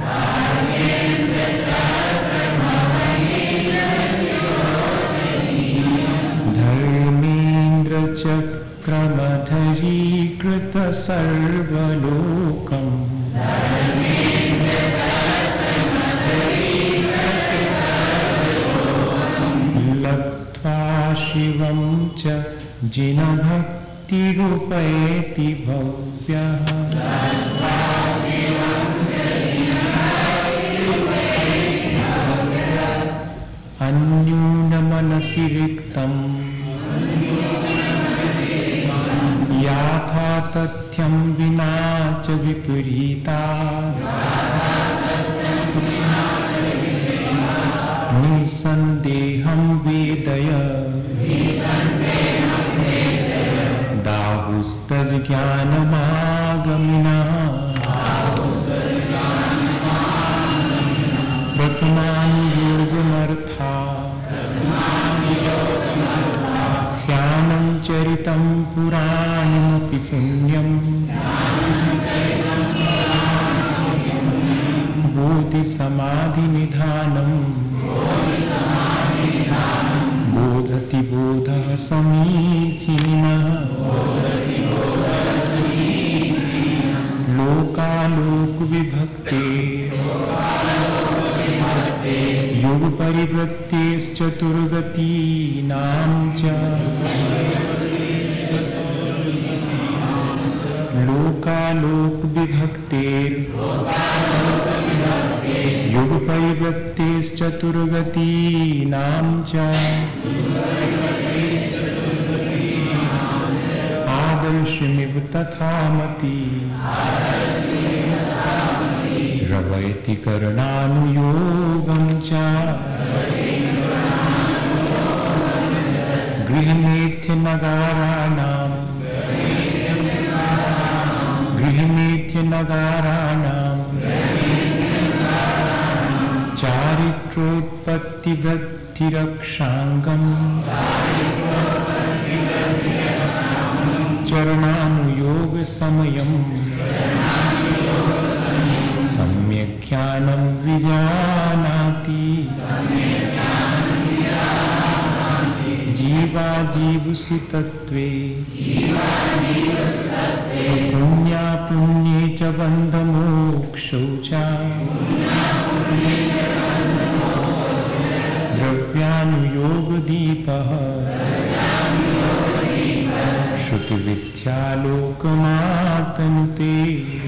धर्मेन्द्रचक्रमधरीकृत सर्वलोकम् लब्ध्वा शिवं च जिनभक्तिरूपैति भव्यः अन्यूनमनतिरिक्तम् याथा तथ्यं विना च विपरीतात् निसन्देहं वेदय दाहुस्तज्ज्ञानमागमिनः प्रथमानुयोगमर्था ह्यानं चरितं पुराणमपि पुण्यम् बोधिसमाधिनिधानम् बोधति बोधः समीचीनः लोकालोकविभक्ते युगपरिवृत्तेश्चतुर्गतीनां च लोकालोकविभक्तेर् युगपरिवृत्तेश्चतुर्गतीनां च आदर्शमिव तथा मति रवयति करणानुयोगं च गृहमेथ्यनगाराणां चारित्रोत्पत्तिवृद्धिरक्षाङ्गम् चरणानुयोगसमयम् सम्यक् ज्ञानं विजानाति जीवाजीवसुतत्वे पुण्यापुण्ये च बन्धमोक्षौ च द्रव्यानुयोगदीपः श्रुतिविद्यालोकमातनुते।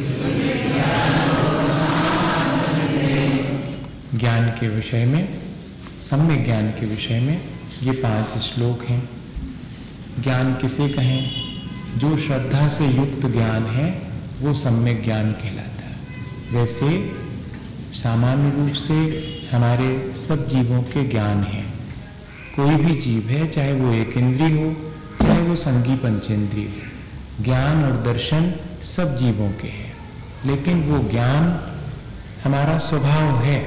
ज्ञान के विषय में, सम्यक ज्ञान के विषय में ये 5 श्लोक हैं। ज्ञान किसे कहें? जो श्रद्धा से युक्त ज्ञान है वो सम्यक ज्ञान कहलाता है। वैसे सामान्य रूप से हमारे सब जीवों के ज्ञान है। कोई भी जीव है, चाहे वो एक इंद्रिय हो चाहे वो संगी पंचेंद्रिय हो, ज्ञान और दर्शन सब जीवों के हैं। लेकिन वो ज्ञान हमारा स्वभाव है,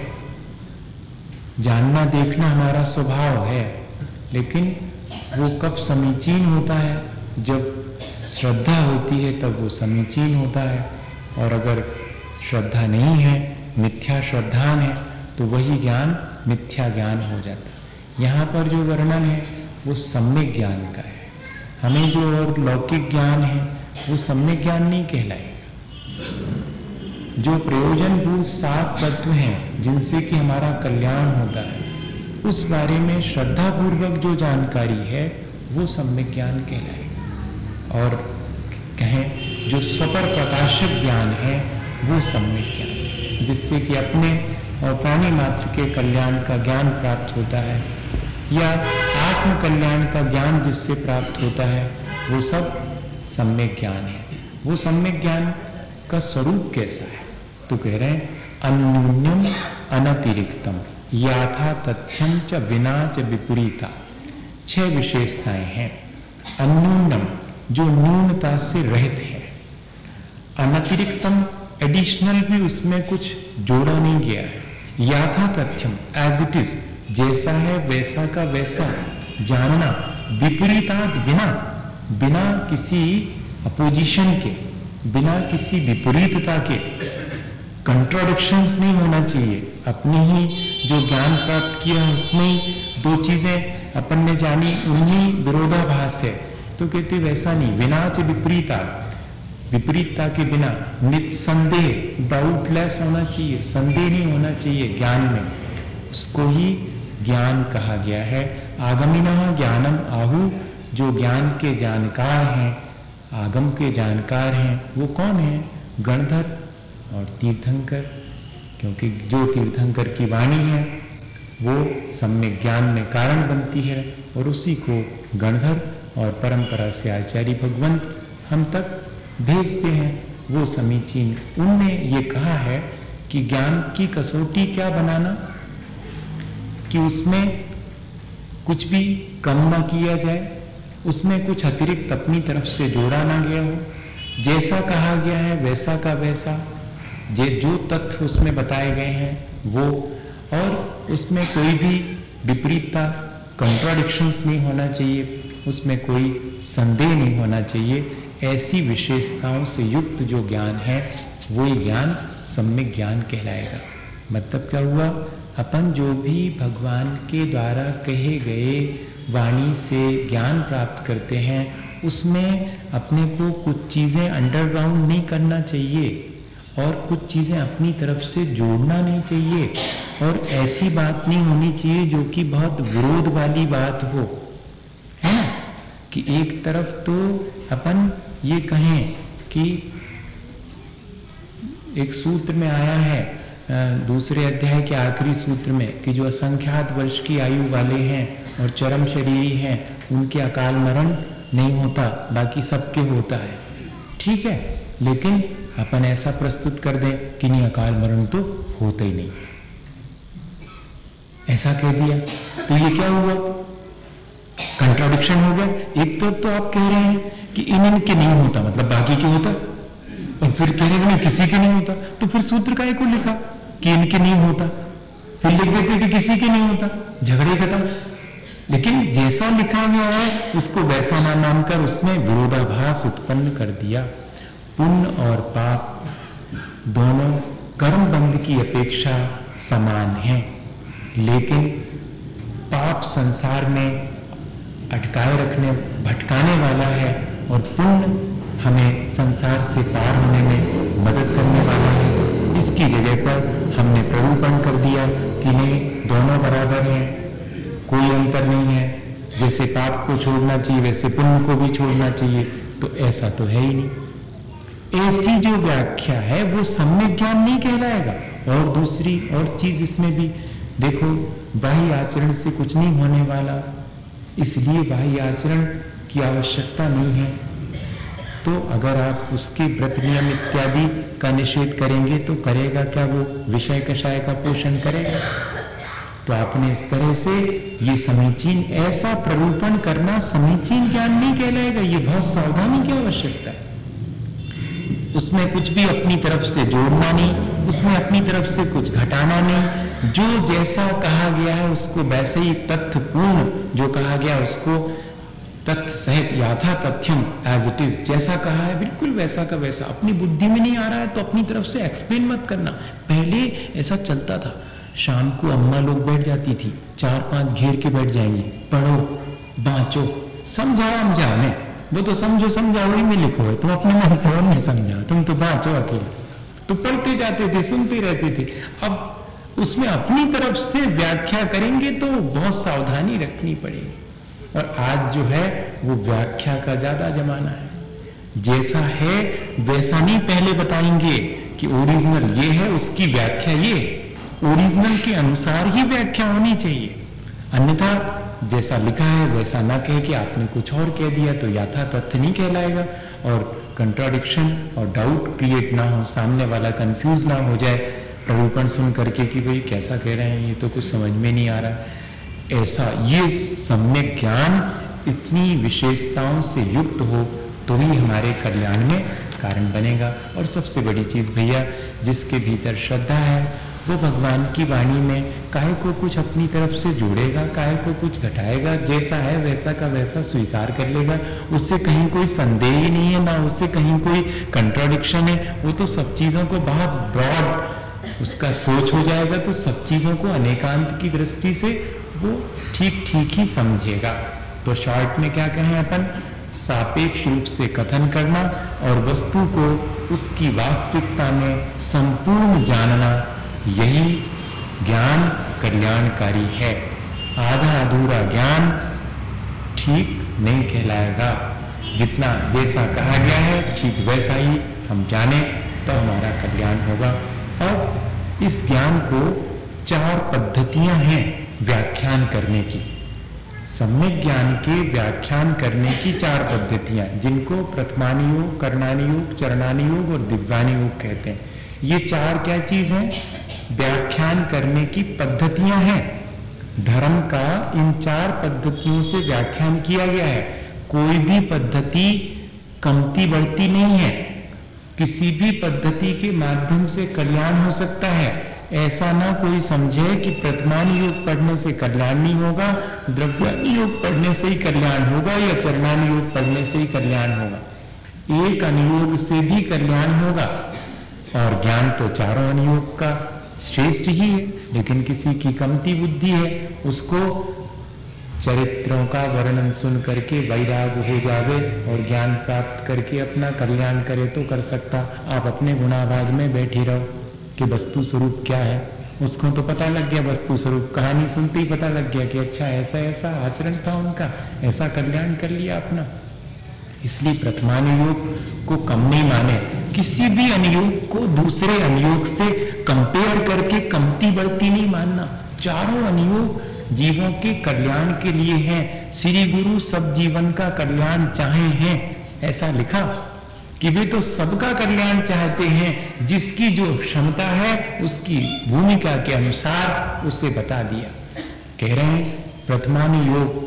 जानना देखना हमारा स्वभाव है। लेकिन वो कब समीचीन होता है? जब श्रद्धा होती है तब वो समीचीन होता है। और अगर श्रद्धा नहीं है, मिथ्या श्रद्धा है, तो वही ज्ञान मिथ्या ज्ञान हो जाता है। यहाँ पर जो वर्णन है वो सम्यक ज्ञान का है। हमें जो और लौकिक ज्ञान है वो सम्यक ज्ञान नहीं कहलाएगा। जो प्रयोजनभूत 7 तत्व हैं जिनसे कि हमारा कल्याण होता है, उस बारे में श्रद्धा पूर्वक जो जानकारी है वो सम्यक ज्ञान कहलाएगा। और कहें जो स्वपर प्रकाशक ज्ञान है वो सम्यक ज्ञान, जिससे कि अपने और प्राणी मात्र के कल्याण का ज्ञान प्राप्त होता है, या आत्म कल्याण का ज्ञान जिससे प्राप्त होता है, वो सब सम्यक ज्ञान है। वो सम्यक ज्ञान का स्वरूप कैसा है? तो कह रहे हैं अन्यून्यम अनतिरिक्तम याथा तथ्यम च विना च विपरीता। 6 विशेषताएं हैं। अन्यून्यम जो न्यूनता से रहित है, अनतिरिक्तम एडिशनल भी उसमें कुछ जोड़ा नहीं गया है, याथा तथ्यम एज इट इज, जैसा है वैसा का वैसा जानना, विपरीतात् बिना, बिना किसी अपोजिशन के, बिना किसी विपरीतता के, कंट्राडिक्शंस नहीं होना चाहिए। अपने ही जो ज्ञान प्राप्त किया उसमें ही 2 चीजें अपन ने जानी, उन्हीं विरोधाभास है, तो कहते वैसा नहीं, विनाच विपरीता, विपरीतता के बिना, निसंदेह, डाउटलेस होना चाहिए, संदेह नहीं होना चाहिए ज्ञान में, उसको ही ज्ञान कहा गया है। आगमिनः ज्ञानम आहु, जो ज्ञान के जानकार हैं, आगम के जानकार हैं, वो कौन है? गणधर और तीर्थंकर, क्योंकि जो तीर्थंकर की वाणी है वो सम्यक ज्ञान में कारण बनती है, और उसी को गणधर और परंपरा से आचार्य भगवंत हम तक भेजते हैं, वो समीचीन। उनने ये कहा है कि ज्ञान की कसौटी क्या बनाना, कि उसमें कुछ भी कम ना किया जाए, उसमें कुछ अतिरिक्त अपनी तरफ से जोड़ा ना गया हो, जैसा कहा गया है वैसा का वैसा, जो तथ्य उसमें बताए गए हैं वो, और उसमें कोई भी विपरीतता, कंट्राडिक्शंस नहीं होना चाहिए, उसमें कोई संदेह नहीं होना चाहिए। ऐसी विशेषताओं से युक्त जो ज्ञान है वो ज्ञान सम्यक ज्ञान कहलाएगा। मतलब क्या हुआ? अपन जो भी भगवान के द्वारा कहे गए वाणी से ज्ञान प्राप्त करते हैं, उसमें अपने को कुछ चीजें अंडरग्राउंड नहीं करना चाहिए, और कुछ चीजें अपनी तरफ से जोड़ना नहीं चाहिए, और ऐसी बात नहीं होनी चाहिए जो कि बहुत विरोध वाली बात हो, है ना? कि एक तरफ तो अपन ये कहें कि एक सूत्र में आया है, दूसरे अध्याय के आखिरी सूत्र में, कि जो असंख्यात वर्ष की आयु वाले हैं और चरम शरीरी हैं, उनके अकाल मरण नहीं होता, बाकी सबके होता है। ठीक है, लेकिन अपन ऐसा प्रस्तुत कर दें कि नहीं, अकाल मरण तो होता ही नहीं, ऐसा कह दिया, तो ये क्या हुआ? कंट्राडिक्शन हो गया। एक तरफ तो आप कह रहे हैं कि इनके नहीं होता, मतलब बाकी के होता, और फिर कह रहे हैं किसी के नहीं होता, तो फिर सूत्र काहे को लिखा कि इनके नहीं होता, फिर लिख देते कि किसी के नहीं होता, झगड़े खत्म। लेकिन जैसा लिखा गया है उसको वैसा ना मानकर उसमें विरोधाभास उत्पन्न कर दिया। पुण्य और पाप दोनों कर्म बंध की अपेक्षा समान हैं, लेकिन पाप संसार में अटकाए रखने, भटकाने वाला है, और पुण्य हमें संसार से पार होने में मदद करने वाला है। इसकी जगह पर हमने प्ररूपण कर दिया कि नहीं, दोनों बराबर हैं, कोई अंतर नहीं है, जैसे पाप को छोड़ना चाहिए वैसे पुण्य को भी छोड़ना चाहिए, तो ऐसा तो है ही नहीं। ऐसी जो व्याख्या है वो सम्यक ज्ञान नहीं कहलाएगा। और दूसरी और चीज इसमें भी देखो, बाह्य आचरण से कुछ नहीं होने वाला, इसलिए बाह्य आचरण की आवश्यकता नहीं है। तो अगर आप उसके व्रत नियम इत्यादि का निषेध करेंगे तो करेगा क्या? वो विषय कषाय का पोषण करेगा। तो आपने इस तरह से ये समीचीन, ऐसा प्ररूपण करना समीचीन ज्ञान नहीं कहलाएगा। ये बहुत सावधानी की आवश्यकता है। उसमें कुछ भी अपनी तरफ से जोड़ना नहीं, उसमें अपनी तरफ से कुछ घटाना नहीं, जो जैसा कहा गया है उसको वैसे ही तथ्यपूर्ण जो कहा गया उसको तथ्य सहित याथा तथ्यम एज इट इज, जैसा कहा है बिल्कुल वैसा का वैसा। अपनी बुद्धि में नहीं आ रहा है तो अपनी तरफ से एक्सप्लेन मत करना। पहले ऐसा चलता था, शाम को अम्मा लोग बैठ जाती थी, 4-5 घेर के बैठ जाएंगी, पढ़ो बाँचो, समझाओ हम जाने, वो तो समझो समझाओ ही में लिखो है, तुम अपने मन से और नहीं समझाओ, तुम तो बाँचो अकेले। तो पढ़ते जाते थे, सुनते रहते थे। अब उसमें अपनी तरफ से व्याख्या करेंगे तो बहुत सावधानी रखनी पड़ेगी। और आज जो है वो व्याख्या का ज्यादा जमाना है, जैसा है वैसा नहीं पहले बताएंगे कि ओरिजिनल ये है, उसकी व्याख्या ये, ओरिजिनल के अनुसार ही व्याख्या होनी चाहिए। अन्यथा जैसा लिखा है वैसा ना कह के आपने कुछ और कह दिया तो यथा तथ्य नहीं कहलाएगा, और कंट्राडिक्शन और डाउट क्रिएट ना हो, सामने वाला कंफ्यूज ना हो जाए प्ररूपण सुन करके कि भाई कैसा कह रहे हैं, ये तो कुछ समझ में नहीं आ रहा। ऐसा ये सम्यक ज्ञान इतनी विशेषताओं से युक्त हो तो ही हमारे कल्याण में कारण बनेगा। और सबसे बड़ी चीज भैया, जिसके भीतर श्रद्धा है वो भगवान की वाणी में काहे को कुछ अपनी तरफ से जोड़ेगा, काहे को कुछ घटाएगा, जैसा है वैसा का वैसा स्वीकार कर लेगा। उससे कहीं कोई संदेह ही नहीं है, ना उससे कहीं कोई कंट्राडिक्शन है। वो तो सब चीजों को बहुत ब्रॉड उसका सोच हो जाएगा, तो सब चीजों को अनेकांत की दृष्टि से वो ठीक ठीक ही समझेगा। तो शॉर्ट में क्या कहें अपन, सापेक्ष रूप से कथन करना और वस्तु को उसकी वास्तविकता में संपूर्ण जानना, यही ज्ञान कल्याणकारी है। आधा अधूरा ज्ञान ठीक नहीं कहलाएगा। जितना जैसा कहा गया है ठीक वैसा ही हम जाने तो हमारा कल्याण होगा। और इस ज्ञान को 4 पद्धतियां हैं व्याख्यान करने की। सम्यक ज्ञान के व्याख्यान करने की 4 पद्धतियां, जिनको प्रथमानि योग, करणानि योग, चरणानि योग और दिव्यानि योग कहते हैं। ये 4 क्या चीज है? व्याख्यान करने की पद्धतियां हैं। धर्म का इन 4 पद्धतियों से व्याख्यान किया गया है। कोई भी पद्धति कमती बढ़ती नहीं है। किसी भी पद्धति के माध्यम से कल्याण हो सकता है। ऐसा ना कोई समझे कि प्रथमानि योग पढ़ने से कल्याण नहीं होगा, द्रव्यानि योग पढ़ने से ही कल्याण होगा, या चरणानि योग पढ़ने से ही कल्याण होगा। एक अनुयोग से भी कल्याण होगा। और ज्ञान तो चारों अनुयोग का श्रेष्ठ ही है, लेकिन किसी की कमती बुद्धि है, उसको चरित्रों का वर्णन सुन करके वैराग हो जावे और ज्ञान प्राप्त करके अपना कल्याण करे तो कर सकता। आप अपने गुणाभाग में बैठी रहो कि वस्तु स्वरूप क्या है, उसको तो पता लग गया वस्तु स्वरूप, कहानी सुनते ही पता लग गया कि अच्छा ऐसा ऐसा आचरण था उनका, ऐसा कल्याण कर लिया अपना। इसलिए प्रथमानि योग को कम नहीं माने, किसी भी अनुयोग को दूसरे अनुयोग से कंपेयर करके कमती बढ़ती नहीं मानना। चारों अनुयोग जीवों के कल्याण के लिए हैं। श्री गुरु सब जीवन का कल्याण चाहे हैं, ऐसा लिखा कि वे तो सबका कल्याण चाहते हैं, जिसकी जो क्षमता है उसकी भूमिका के अनुसार उसे बता दिया। कह रहे हैं प्रथमानि योग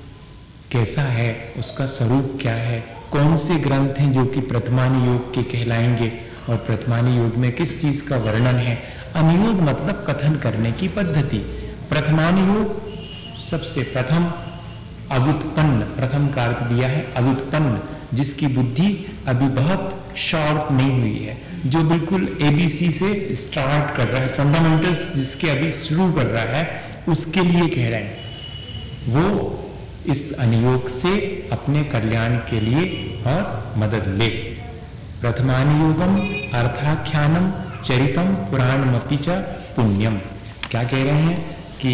कैसा है, उसका स्वरूप क्या है, कौन से ग्रंथ हैं जो कि प्रथमानि योग के कहलाएंगे, और प्रथमानि योग में किस चीज का वर्णन है। अनुयोग मतलब कथन करने की पद्धति। प्रथमानि योग सबसे प्रथम अव्युत्पन्न, प्रथम का अर्थ दिया है अव्युत्पन्न, जिसकी बुद्धि अभी बहुत शार्प नहीं हुई है, जो बिल्कुल एबीसी से स्टार्ट कर रहा है, फंडामेंटल्स जिसके अभी शुरू कर रहा है, उसके लिए कह रहे हैं। वो इस अनुयोग से अपने कल्याण के लिए और मदद ले। प्रथमानि योगम अर्थाख्यानम चरितम पुराणमपि च पुण्यम। क्या कह रहे हैं कि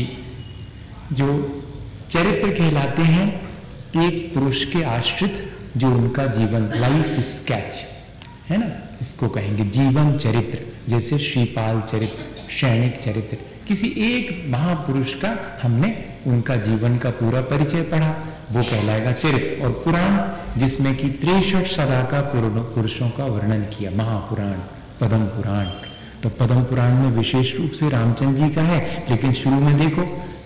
जो चरित्र कहलाते हैं एक पुरुष के आश्रित जो उनका जीवन, लाइफ स्केच है ना, इसको कहेंगे जीवन चरित्र। जैसे श्रीपाल चरित्र, सैनिक चरित्र, किसी एक महापुरुष का हमने उनका जीवन का पूरा परिचय पढ़ा, वो कहलाएगा चरित्र। और पुराण जिसमें कि 63 सदा का पुरुषों का वर्णन किया, महापुराण, पद्म पुराण। तो पद्म पुराण में विशेष रूप से रामचंद्र जी का है, लेकिन शुरू में देखो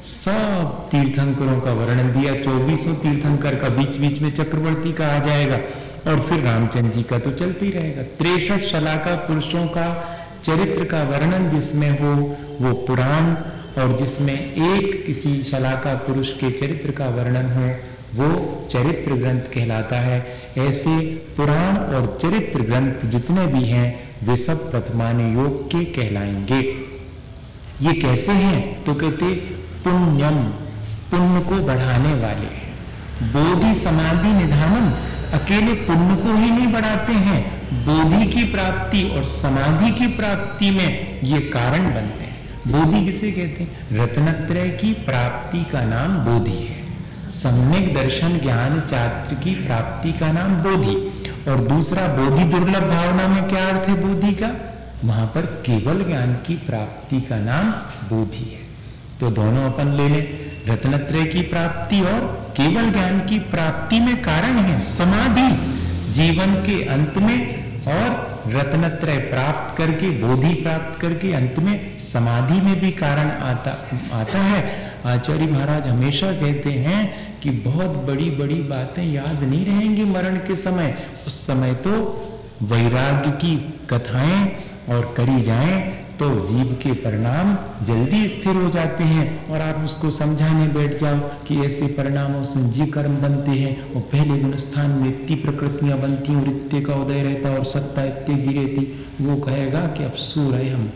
सब तीर्थंकरों का वर्णन दिया। 24 तीर्थंकर का बीच बीच में चक्रवर्ती का आ जाएगा, और फिर रामचंद्र जी का तो चलते ही रहेगा। 63 शलाका पुरुषों का चरित्र का वर्णन जिसमें हो वो पुराण, और जिसमें एक किसी शलाका पुरुष के चरित्र का वर्णन हो वो चरित्र ग्रंथ कहलाता है। ऐसे पुराण और चरित्र ग्रंथ जितने भी हैं वे सब प्रथमानुयोग के कहलाएंगे। ये कैसे हैं? तो कहते पुण्यम, पुण्य को बढ़ाने वाले हैं। बोधि समाधि निधानम, अकेले पुण्य को ही नहीं बढ़ाते हैं, बोधि की प्राप्ति और समाधि की प्राप्ति में ये कारण बनते हैं। बोधि किसे कहते हैं? रत्नत्रय की प्राप्ति का नाम बोधि है। सम्यक दर्शन ज्ञान चात्र की प्राप्ति का नाम बोधि। और दूसरा बोधि दुर्लभ भावना में क्या अर्थ है बोधि का? वहां पर केवल ज्ञान की प्राप्ति का नाम बोधि है। तो दोनों अपन ले लें, रत्नत्रय की प्राप्ति और केवल ज्ञान की प्राप्ति में कारण है समाधि जीवन के अंत में, और रत्नत्रय प्राप्त करके बोधि प्राप्त करके अंत में समाधि में भी कारण आता है। आचार्य महाराज हमेशा कहते हैं कि बहुत बड़ी बड़ी बातें याद नहीं रहेंगी मरण के समय, उस समय तो वैराग्य की कथाएं और करी जाएं तो जीव के परिणाम जल्दी स्थिर हो जाते हैं। और आप उसको समझाने बैठ जाओ कि ऐसे परिणामों से जीव कर्म बनते हैं, और पहले गुणस्थान में इतनी प्रकृतियां बनती और इत्ते का उदय रहता और सत्ता इत्ते की रहती, वो कहेगा कि अब सो रहे हम।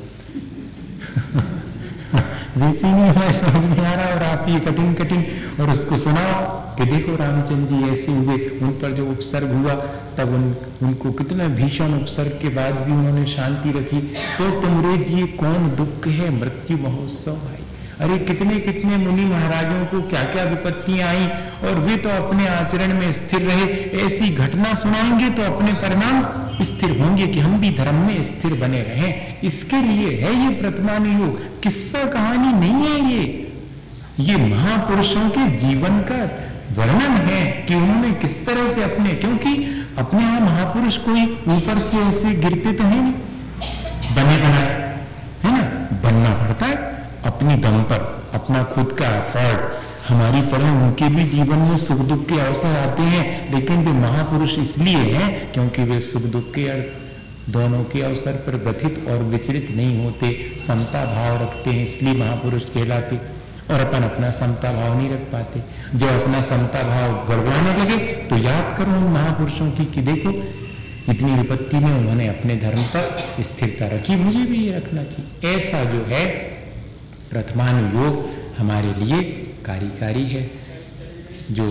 वैसे नहीं हमें समझ में आ रहा, और आप ये कठिन कठिन और उसको सुनाओ कि देखो रामचंद्र जी ऐसे हुए, उन पर जो उपसर्ग हुआ तब उनको कितना भीषण उपसर्ग के बाद भी उन्होंने शांति रखी। तो तुमरे जी कौन दुख है मृत्यु महोत्सव भाई। अरे कितने कितने मुनि महाराजों को क्या क्या विपत्तियां आई और वे तो अपने आचरण में स्थिर रहे। ऐसी घटना सुनाएंगे तो अपने परिणाम स्थिर होंगे कि हम भी धर्म में स्थिर बने रहें। इसके लिए है ये प्रथमानुयोग, किस्सा कहानी नहीं है ये महापुरुषों के जीवन का वर्णन है कि उन्होंने किस तरह से अपने, क्योंकि अपने यहां महापुरुष कोई ऊपर से ऐसे गिरते तो है नहीं, बने बनाए है ना, बनना पड़ता है अपनी दम पर, अपना खुद का एफर्ट। हमारी तरह उनके भी जीवन में सुख दुख के अवसर आते हैं, लेकिन वे महापुरुष इसलिए हैं क्योंकि वे सुख दुख के दोनों के अवसर पर व्यथित और विचलित नहीं होते, समता भाव रखते हैं, इसलिए महापुरुष कहलाते। और अपन अपना समता भाव नहीं रख पाते। जब अपना समता भाव गड़बड़ाने लगे तो याद करो उन महापुरुषों की कि देखो इतनी विपत्ति में उन्होंने अपने धर्म पर स्थिरता रखी, मुझे भी ये रखना चाहिए। ऐसा जो है प्रथमानुयोग हमारे लिए कार्यकारी है, जो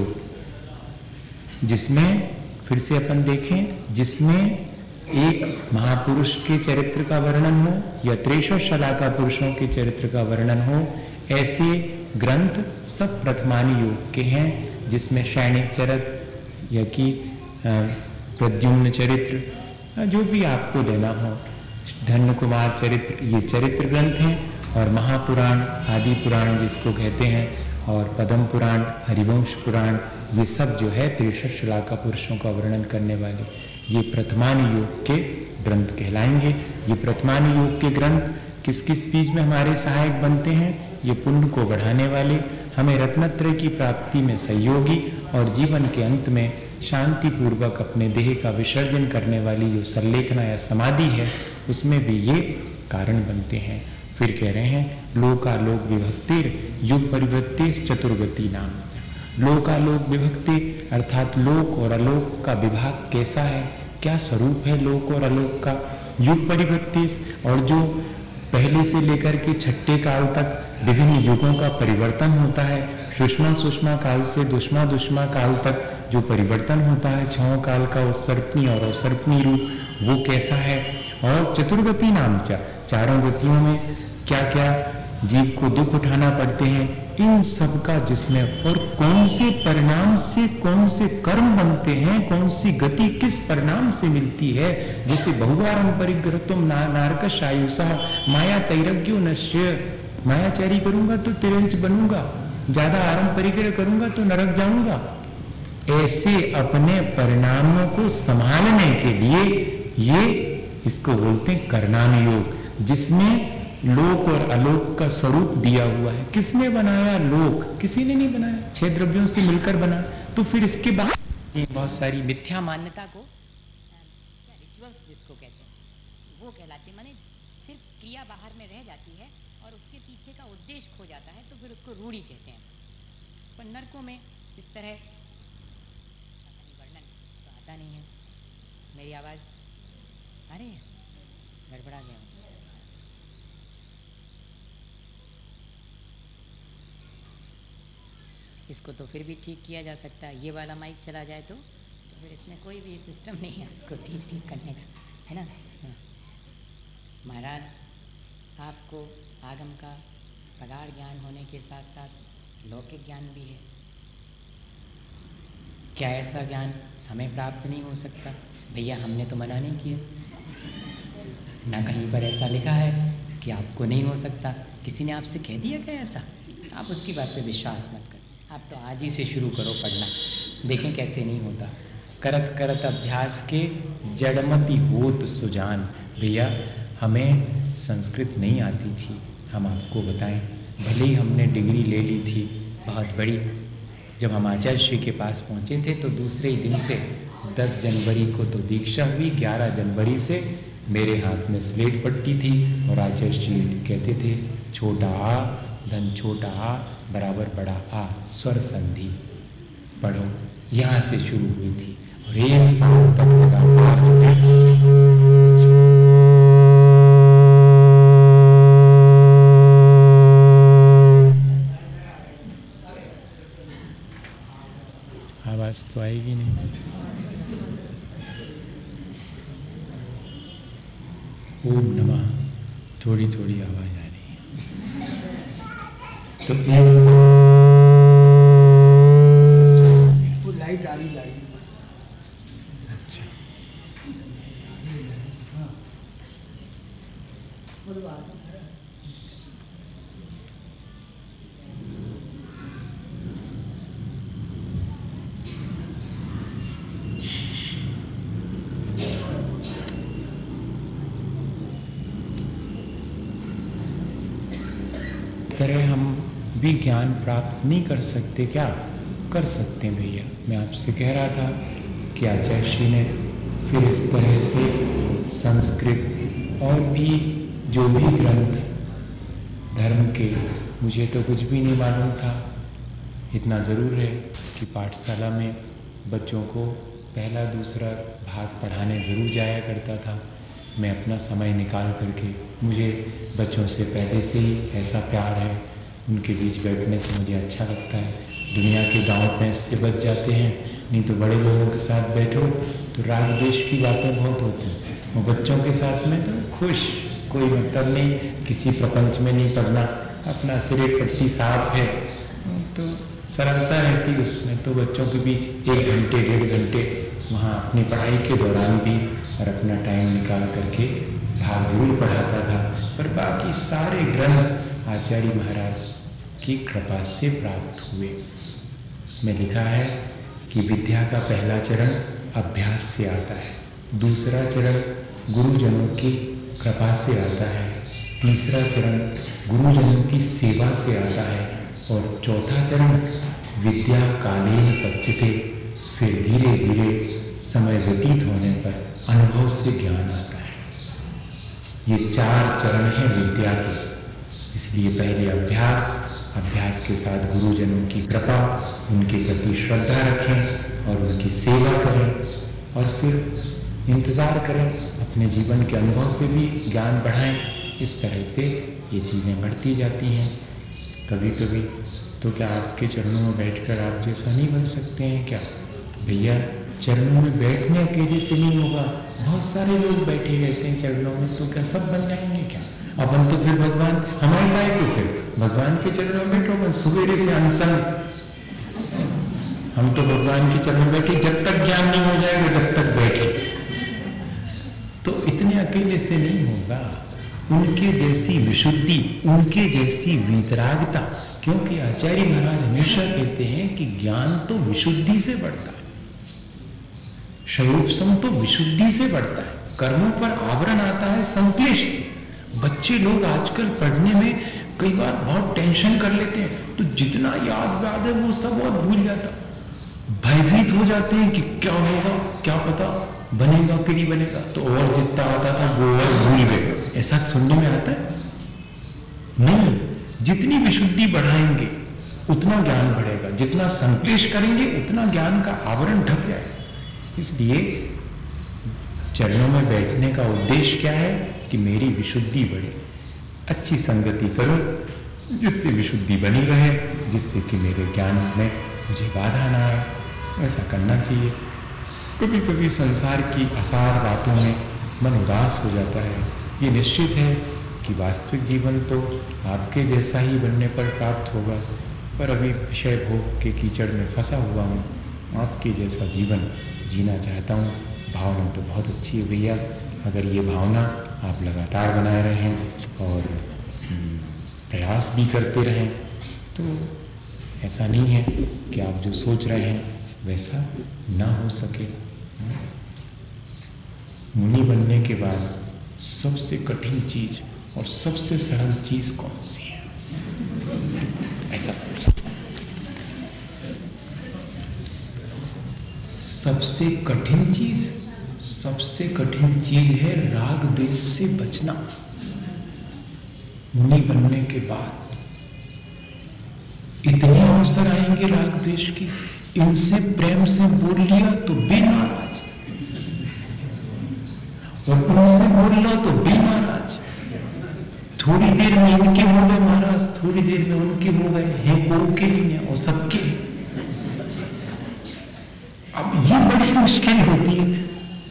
जिसमें फिर से अपन देखें, जिसमें एक महापुरुष के चरित्र का वर्णन हो या 63 शलाका पुरुषों के चरित्र का वर्णन हो, ऐसे ग्रंथ सब प्रथमानुयोग के हैं, जिसमें शैणिक चरित्र या कि प्रद्युम्न चरित्र, जो भी आपको लेना हो, धन्य कुमार चरित्र, ये चरित्र ग्रंथ हैं। और महापुराण, आदि पुराण जिसको कहते हैं, और पद्म पुराण, हरिवंश पुराण, ये सब जो है 63 शलाका पुरुषों का वर्णन करने वाले ये प्रथमानुयोग के ग्रंथ कहलाएंगे। ये प्रथमानुयोग के ग्रंथ किस किस बीज में हमारे सहायक बनते हैं? ये पुण्य को बढ़ाने वाले, हमें रत्नत्रय की प्राप्ति में सहयोगी, और जीवन के अंत में शांति पूर्वक अपने देह का विसर्जन करने वाली जो संलेखना या समाधि है, उसमें भी ये कारण बनते हैं। फिर कह रहे हैं लोकालोक विभक्तिर युग परिवृत्तिस चतुर्गति नाम। लोकालोक विभक्ति अर्थात लोक और आलोक का विभाग कैसा है, क्या स्वरूप है लोक और आलोक का। युग परिवृत्तिस, और जो पहले से लेकर के छठे काल तक विभिन्न युगों का परिवर्तन होता है, सुषमा सुषमा काल से दुष्मा दुष्मा काल तक जो परिवर्तन होता है, छहों काल का उत्सर्पणी और अवसर्पणी रूप, वो कैसा है। और चतुर्गति नाम चारों गतियों में क्या क्या जीव को दुख उठाना पड़ते हैं, इन सब का जिसमें, और कौन से परिणाम से कौन से कर्म बनते हैं, कौन सी गति किस परिणाम से मिलती है। जैसे बहुवारम परिग्रहतुम नारकश आयुषा माया तैरज्ञो नश्य, मायाचारी करूंगा तो तिरंच बनूंगा, ज्यादा आरंभ परिग्रह करूंगा तो नरक जाऊंगा। ऐसे अपने परिणामों को संभालने के लिए ये इसको बोलते हैं कर्णानुयोग, जिसमें लोक और आलोक का स्वरूप दिया हुआ है। किसने बनाया लोक? किसी ने नहीं बनाया, 6 द्रव्यों से मिलकर बना। तो फिर इसके बाद बहुत सारी मिथ्या मान्यता को रिचुअल्स जिसको कहते हैं वो कहलाती है, माने सिर्फ क्रिया बाहर में रह जाती है और उसके पीछे का उद्देश्य खो जाता है, तो फिर उसको रूढ़ी कहते हैं। पर नरकों में इस तरह पता नहीं है। मेरी आवाज़ आ रही है? गड़बड़ा गया हूँ। इसको तो फिर भी ठीक किया जा सकता है, ये वाला माइक चला जाए तो फिर इसमें कोई भी सिस्टम नहीं है उसको ठीक करने का, है ना? महाराज, आपको आगम का प्रगाढ़ ज्ञान होने के साथ साथ लौकिक ज्ञान भी है। क्या ऐसा ज्ञान हमें प्राप्त नहीं हो सकता? भैया, हमने तो मना नहीं किया ना, कहीं पर ऐसा लिखा है कि आपको नहीं हो सकता। किसी ने आपसे कह दिया क्या ऐसा? आप उसकी बात पे विश्वास मत करो, आप तो आज ही से शुरू करो पढ़ना, देखें कैसे नहीं होता। करत करत अभ्यास के जड़मति होत सुजान। भैया, हमें संस्कृत नहीं आती थी, हम आपको बताएं, भले ही हमने डिग्री ले ली थी बहुत बड़ी। जब हम आचार्य श्री के पास पहुंचे थे तो दूसरे ही दिन से 10 जनवरी को तो दीक्षा हुई, 11 जनवरी से मेरे हाथ में स्लेट पट्टी थी और आचार्य श्री कहते थे छोटा आ धन छोटा आ बराबर बड़ा आ, स्वर संधि पढ़ो। यहाँ से शुरू हुई थी और 1 साल तक लगातार आवाज तो आएगी नहीं। ओम नमः, थोड़ी थोड़ी आवाज आ रही है। तो वो लाइट आ रही, लाइट। अच्छा, तरह हम भी ज्ञान प्राप्त नहीं कर सकते क्या? कर सकते हैं भैया। मैं आपसे कह रहा था कि आचार्य श्री ने फिर इस तरह से संस्कृत और भी जो भी ग्रंथ धर्म के, मुझे तो कुछ भी नहीं मालूम था। इतना ज़रूर है कि पाठशाला में बच्चों को पहला दूसरा भाग पढ़ाने ज़रूर जाया करता था। मैं अपना समय निकाल करके, मुझे बच्चों से पहले से ही ऐसा प्यार है, उनके बीच बैठने से मुझे अच्छा लगता है। दुनिया के गांव भैंस से बच जाते हैं, नहीं तो बड़े लोगों के साथ बैठो तो राग द्वेष की बातें बहुत होती हैं, और बच्चों के साथ में तो खुश, कोई मतलब नहीं, किसी प्रपंच में नहीं पड़ना, अपना सिरे पट्टी साफ है तो सरलता रहती उसमें। तो बच्चों के बीच 1 घंटे 1.5 घंटे वहाँ अपनी पढ़ाई के दौरान भी और अपना टाइम निकाल करके भाग जरूर पढ़ाता था। पर बाकी सारे ग्रंथ आचार्य महाराज की कृपा से प्राप्त हुए। उसमें लिखा है कि विद्या का पहला चरण अभ्यास से आता है, दूसरा चरण गुरुजनों की कृपा से आता है, तीसरा चरण गुरुजनों की सेवा से आता है और चौथा चरण विद्या कालीन पच्यते। फिर धीरे धीरे समय व्यतीत होने पर अनुभव से ज्ञान आता है। ये 4 चरण हैं विद्या के। इसलिए पहले अभ्यास, अभ्यास के साथ गुरुजनों की कृपा, उनके प्रति श्रद्धा रखें और उनकी सेवा करें और फिर इंतजार करें, अपने जीवन के अनुभव से भी ज्ञान बढ़ाएं। इस तरह से ये चीज़ें बढ़ती जाती हैं। कभी कभी तो क्या आपके चरणों में बैठकर आप जैसा नहीं बन सकते हैं क्या? भैया, चरणों में बैठने अकेले से नहीं होगा, बहुत सारे लोग बैठे रहते हैं चरणों में, तो क्या सब बन जाएंगे क्या? अपन तो फिर भगवान हमारे काय को, फिर भगवान के चरणों में बैठो, अपन सवेरे से अनशन, हम तो भगवान के चरणों में बैठे, जब तक ज्ञान नहीं हो जाएगा जब तक बैठे। तो इतने अकेले से नहीं होगा। उनके जैसी विशुद्धि, उनके जैसी वीतरागता, क्योंकि आचार्य महाराज हमेशा कहते हैं कि ज्ञान तो विशुद्धि से बढ़ता है, शयोपशम तो विशुद्धि से बढ़ता है, कर्मों पर आवरण आता है संक्लेश से। बच्चे लोग आजकल पढ़ने में कई बार बहुत टेंशन कर लेते हैं, तो जितना याद है वो सब और भूल जाता, भयभीत हो जाते हैं कि क्या होगा, क्या पता बनेगा कि नहीं बनेगा, तो और जितना आता था वो और भूल गए। ऐसा सुनने में आता है? नहीं, जितनी विशुद्धि बढ़ाएंगे उतना ज्ञान बढ़ेगा, जितना संक्लेश करेंगे उतना ज्ञान का आवरण ढक जाएगा। इसलिए चरणों में बैठने का उद्देश्य क्या है कि मेरी विशुद्धि बढ़े, अच्छी संगति करो जिससे विशुद्धि बनी रहे, जिससे कि मेरे ज्ञान में मुझे बाधा ना आए। ऐसा करना चाहिए। कभी कभी संसार की असार बातों में मन उदास हो जाता है। ये निश्चित है कि वास्तविक जीवन तो आपके जैसा ही बनने पर प्राप्त होगा, पर अभी विषय भोग के कीचड़ में फंसा हुआ हूँ। आपके जैसा जीवन जीना चाहता हूँ। भावना तो बहुत अच्छी है भैया, अगर ये भावना आप लगातार बनाए रहें और प्रयास भी करते रहें तो ऐसा नहीं है कि आप जो सोच रहे हैं वैसा ना हो सके। मुनि बनने के बाद सबसे कठिन चीज और सबसे सरल चीज कौन सी है? ऐसा सबसे कठिन चीज है राग द्वेष से बचना। मुनि बनने के बाद इतने अवसर आएंगे राग द्वेष की, इनसे प्रेम से बोल लिया तो बेनाराज, और उनसे बोलना तो बेनाराज। थोड़ी देर में इनके हो गए महाराज, थोड़ी देर में उनके हो गए हैं, को के नहीं है और सबके। अब ये बड़ी मुश्किल होती है।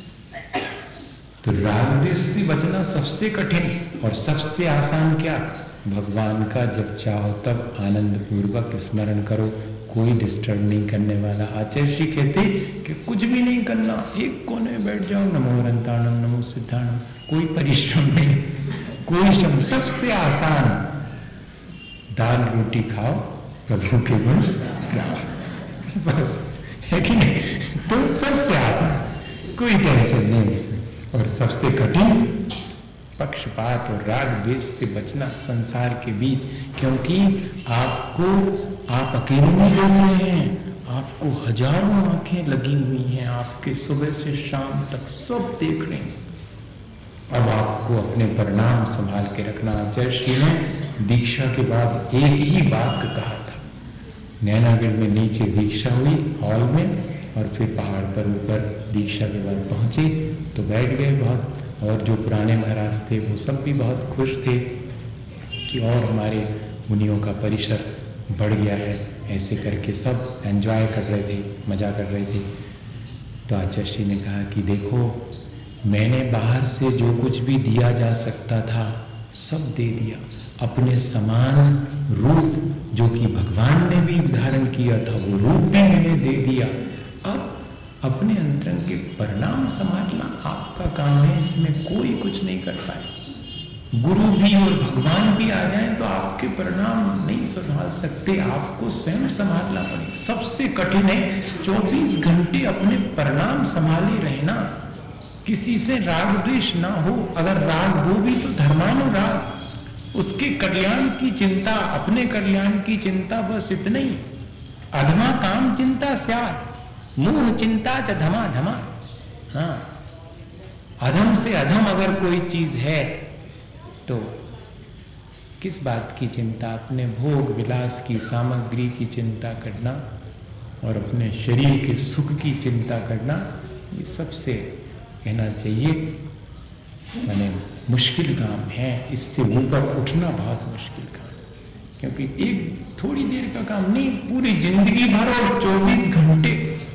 तो राग द्वेष से बचना सबसे कठिन और सबसे आसान क्या? भगवान का जब चाहो तब आनंद पूर्वक स्मरण करो, कोई डिस्टर्ब नहीं करने वाला। आचार्य श्री कहते कि कुछ भी नहीं करना, एक कोने में बैठ जाओ, नमो अनंताणम नमो सिद्धाणम, कोई परिश्रम नहीं, कोई श्रम। सबसे आसान, दाल रोटी खाओ, प्रभु के गुण गाओ, बस, है कि नहीं? तो सबसे आसान, कोई टेंशन नहीं इसमें। और सबसे कठिन पक्षपात और राग द्वेष से बचना संसार के बीच, क्योंकि आप अकेले नहीं देख रहे हैं, आपको हजारों आंखें लगी हुई हैं, आपके सुबह से शाम तक सब देख रहे हैं। अब आपको अपने परिणाम संभाल के रखना। आचार्य श्री ने दीक्षा के बाद एक ही वाक्य कहा था। नैनागढ़ में नीचे दीक्षा हुई हॉल में, और फिर पहाड़ पर ऊपर दीक्षा के बाद पहुंचे तो बैठ गए बहुत, और जो पुराने महाराज थे वो सब भी बहुत खुश थे कि और हमारे मुनियों का परिसर बढ़ गया है। ऐसे करके सब एंजॉय कर रहे थे, मजा कर रहे थे। तो आचार्य श्री ने कहा कि देखो, मैंने बाहर से जो कुछ भी दिया जा सकता था सब दे दिया। अपने समान रूप जो कि भगवान ने भी धारण किया था वो रूप भी मैंने दे दिया। अब अपने अंतरंग के परिणाम संभालना आपका काम है, इसमें कोई कुछ नहीं कर पाए। गुरु भी और भगवान भी आ जाएं तो आपके परिणाम नहीं संभाल सकते, आपको स्वयं संभालना पड़ेगा। सबसे कठिन है 24 घंटे अपने परिणाम संभाले रहना, किसी से राग द्वेष ना हो। अगर राग हो भी तो धर्मानुराग, उसके कल्याण की चिंता, अपने कल्याण की चिंता, बस इतना ही। अधमा काम चिंता स्यात्, मोह चिंता च धमा धमा। हाँ, अधम से अधम अगर कोई चीज है तो किस बात की चिंता? अपने भोग विलास की, सामग्री की चिंता करना और अपने शरीर के सुख की चिंता करना, ये सबसे कहना चाहिए माने मुश्किल काम है। इससे ऊपर उठना बहुत मुश्किल काम, क्योंकि एक थोड़ी देर का काम नहीं, पूरी जिंदगी भर और 24 घंटे।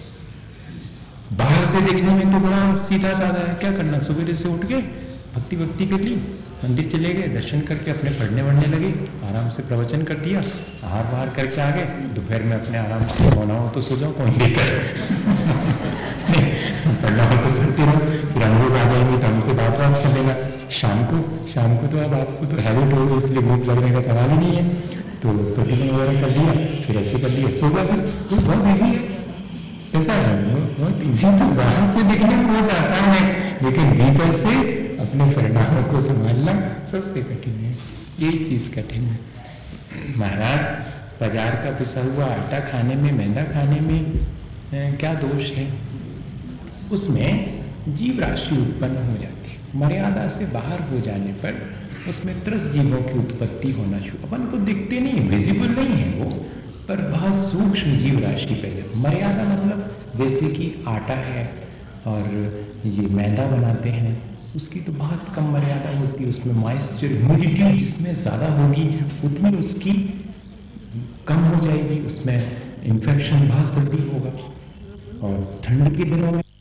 बाहर से देखने में तो बड़ा सीधा साधा है, क्या करना? सवेरे से उठ के भक्ति कर ली, मंदिर चले गए, दर्शन करके अपने पढ़ने वढ़ने लगे, आराम से प्रवचन कर दिया, आहार बाहर करके आ गए, दोपहर में अपने आराम से सोना हो तो सो जाओ, कौन लेकर पढ़ना हो तो पढ़ते रहो, फिर हम लोग आ जाएंगे तो हमसे बात कर लेना। शाम को तो अब आपको तो हैबिट हो गई, इसलिए भूख लगने का सवाल ही नहीं है। तो प्रतिदिन वगैरह कर लिया, फिर ऐसे कर लिया, सो गया, फिर बहुत ईजी है। ऐसा है, बहुत ईजी। तो बाहर से दिखने में बहुत आसान है, लेकिन भीतर से अपने परिणामों को संभालना सबसे कठिन है। ये चीज कठिन है। महाराज, बाजार का पिसा हुआ आटा खाने में, मैदा खाने में क्या दोष है? उसमें जीव राशि उत्पन्न हो जाती है। मर्यादा से बाहर हो जाने पर उसमें त्रस जीवों की उत्पत्ति होना शुरू। अपन को दिखते नहीं, विजिबल नहीं है वो, पर बहुत सूक्ष्म जीव राशि पैदा। मर्यादा मतलब जैसे कि आटा है, और ये मैदा बनाते हैं उसकी तो बहुत कम मर्यादा होती है, उसमें मॉइस्चर ह्यूमिडिटी जिसमें ज़्यादा होगी उतनी उसकी कम हो जाएगी, उसमें इन्फेक्शन बहुत जल्दी होगा। और ठंड के दिनों में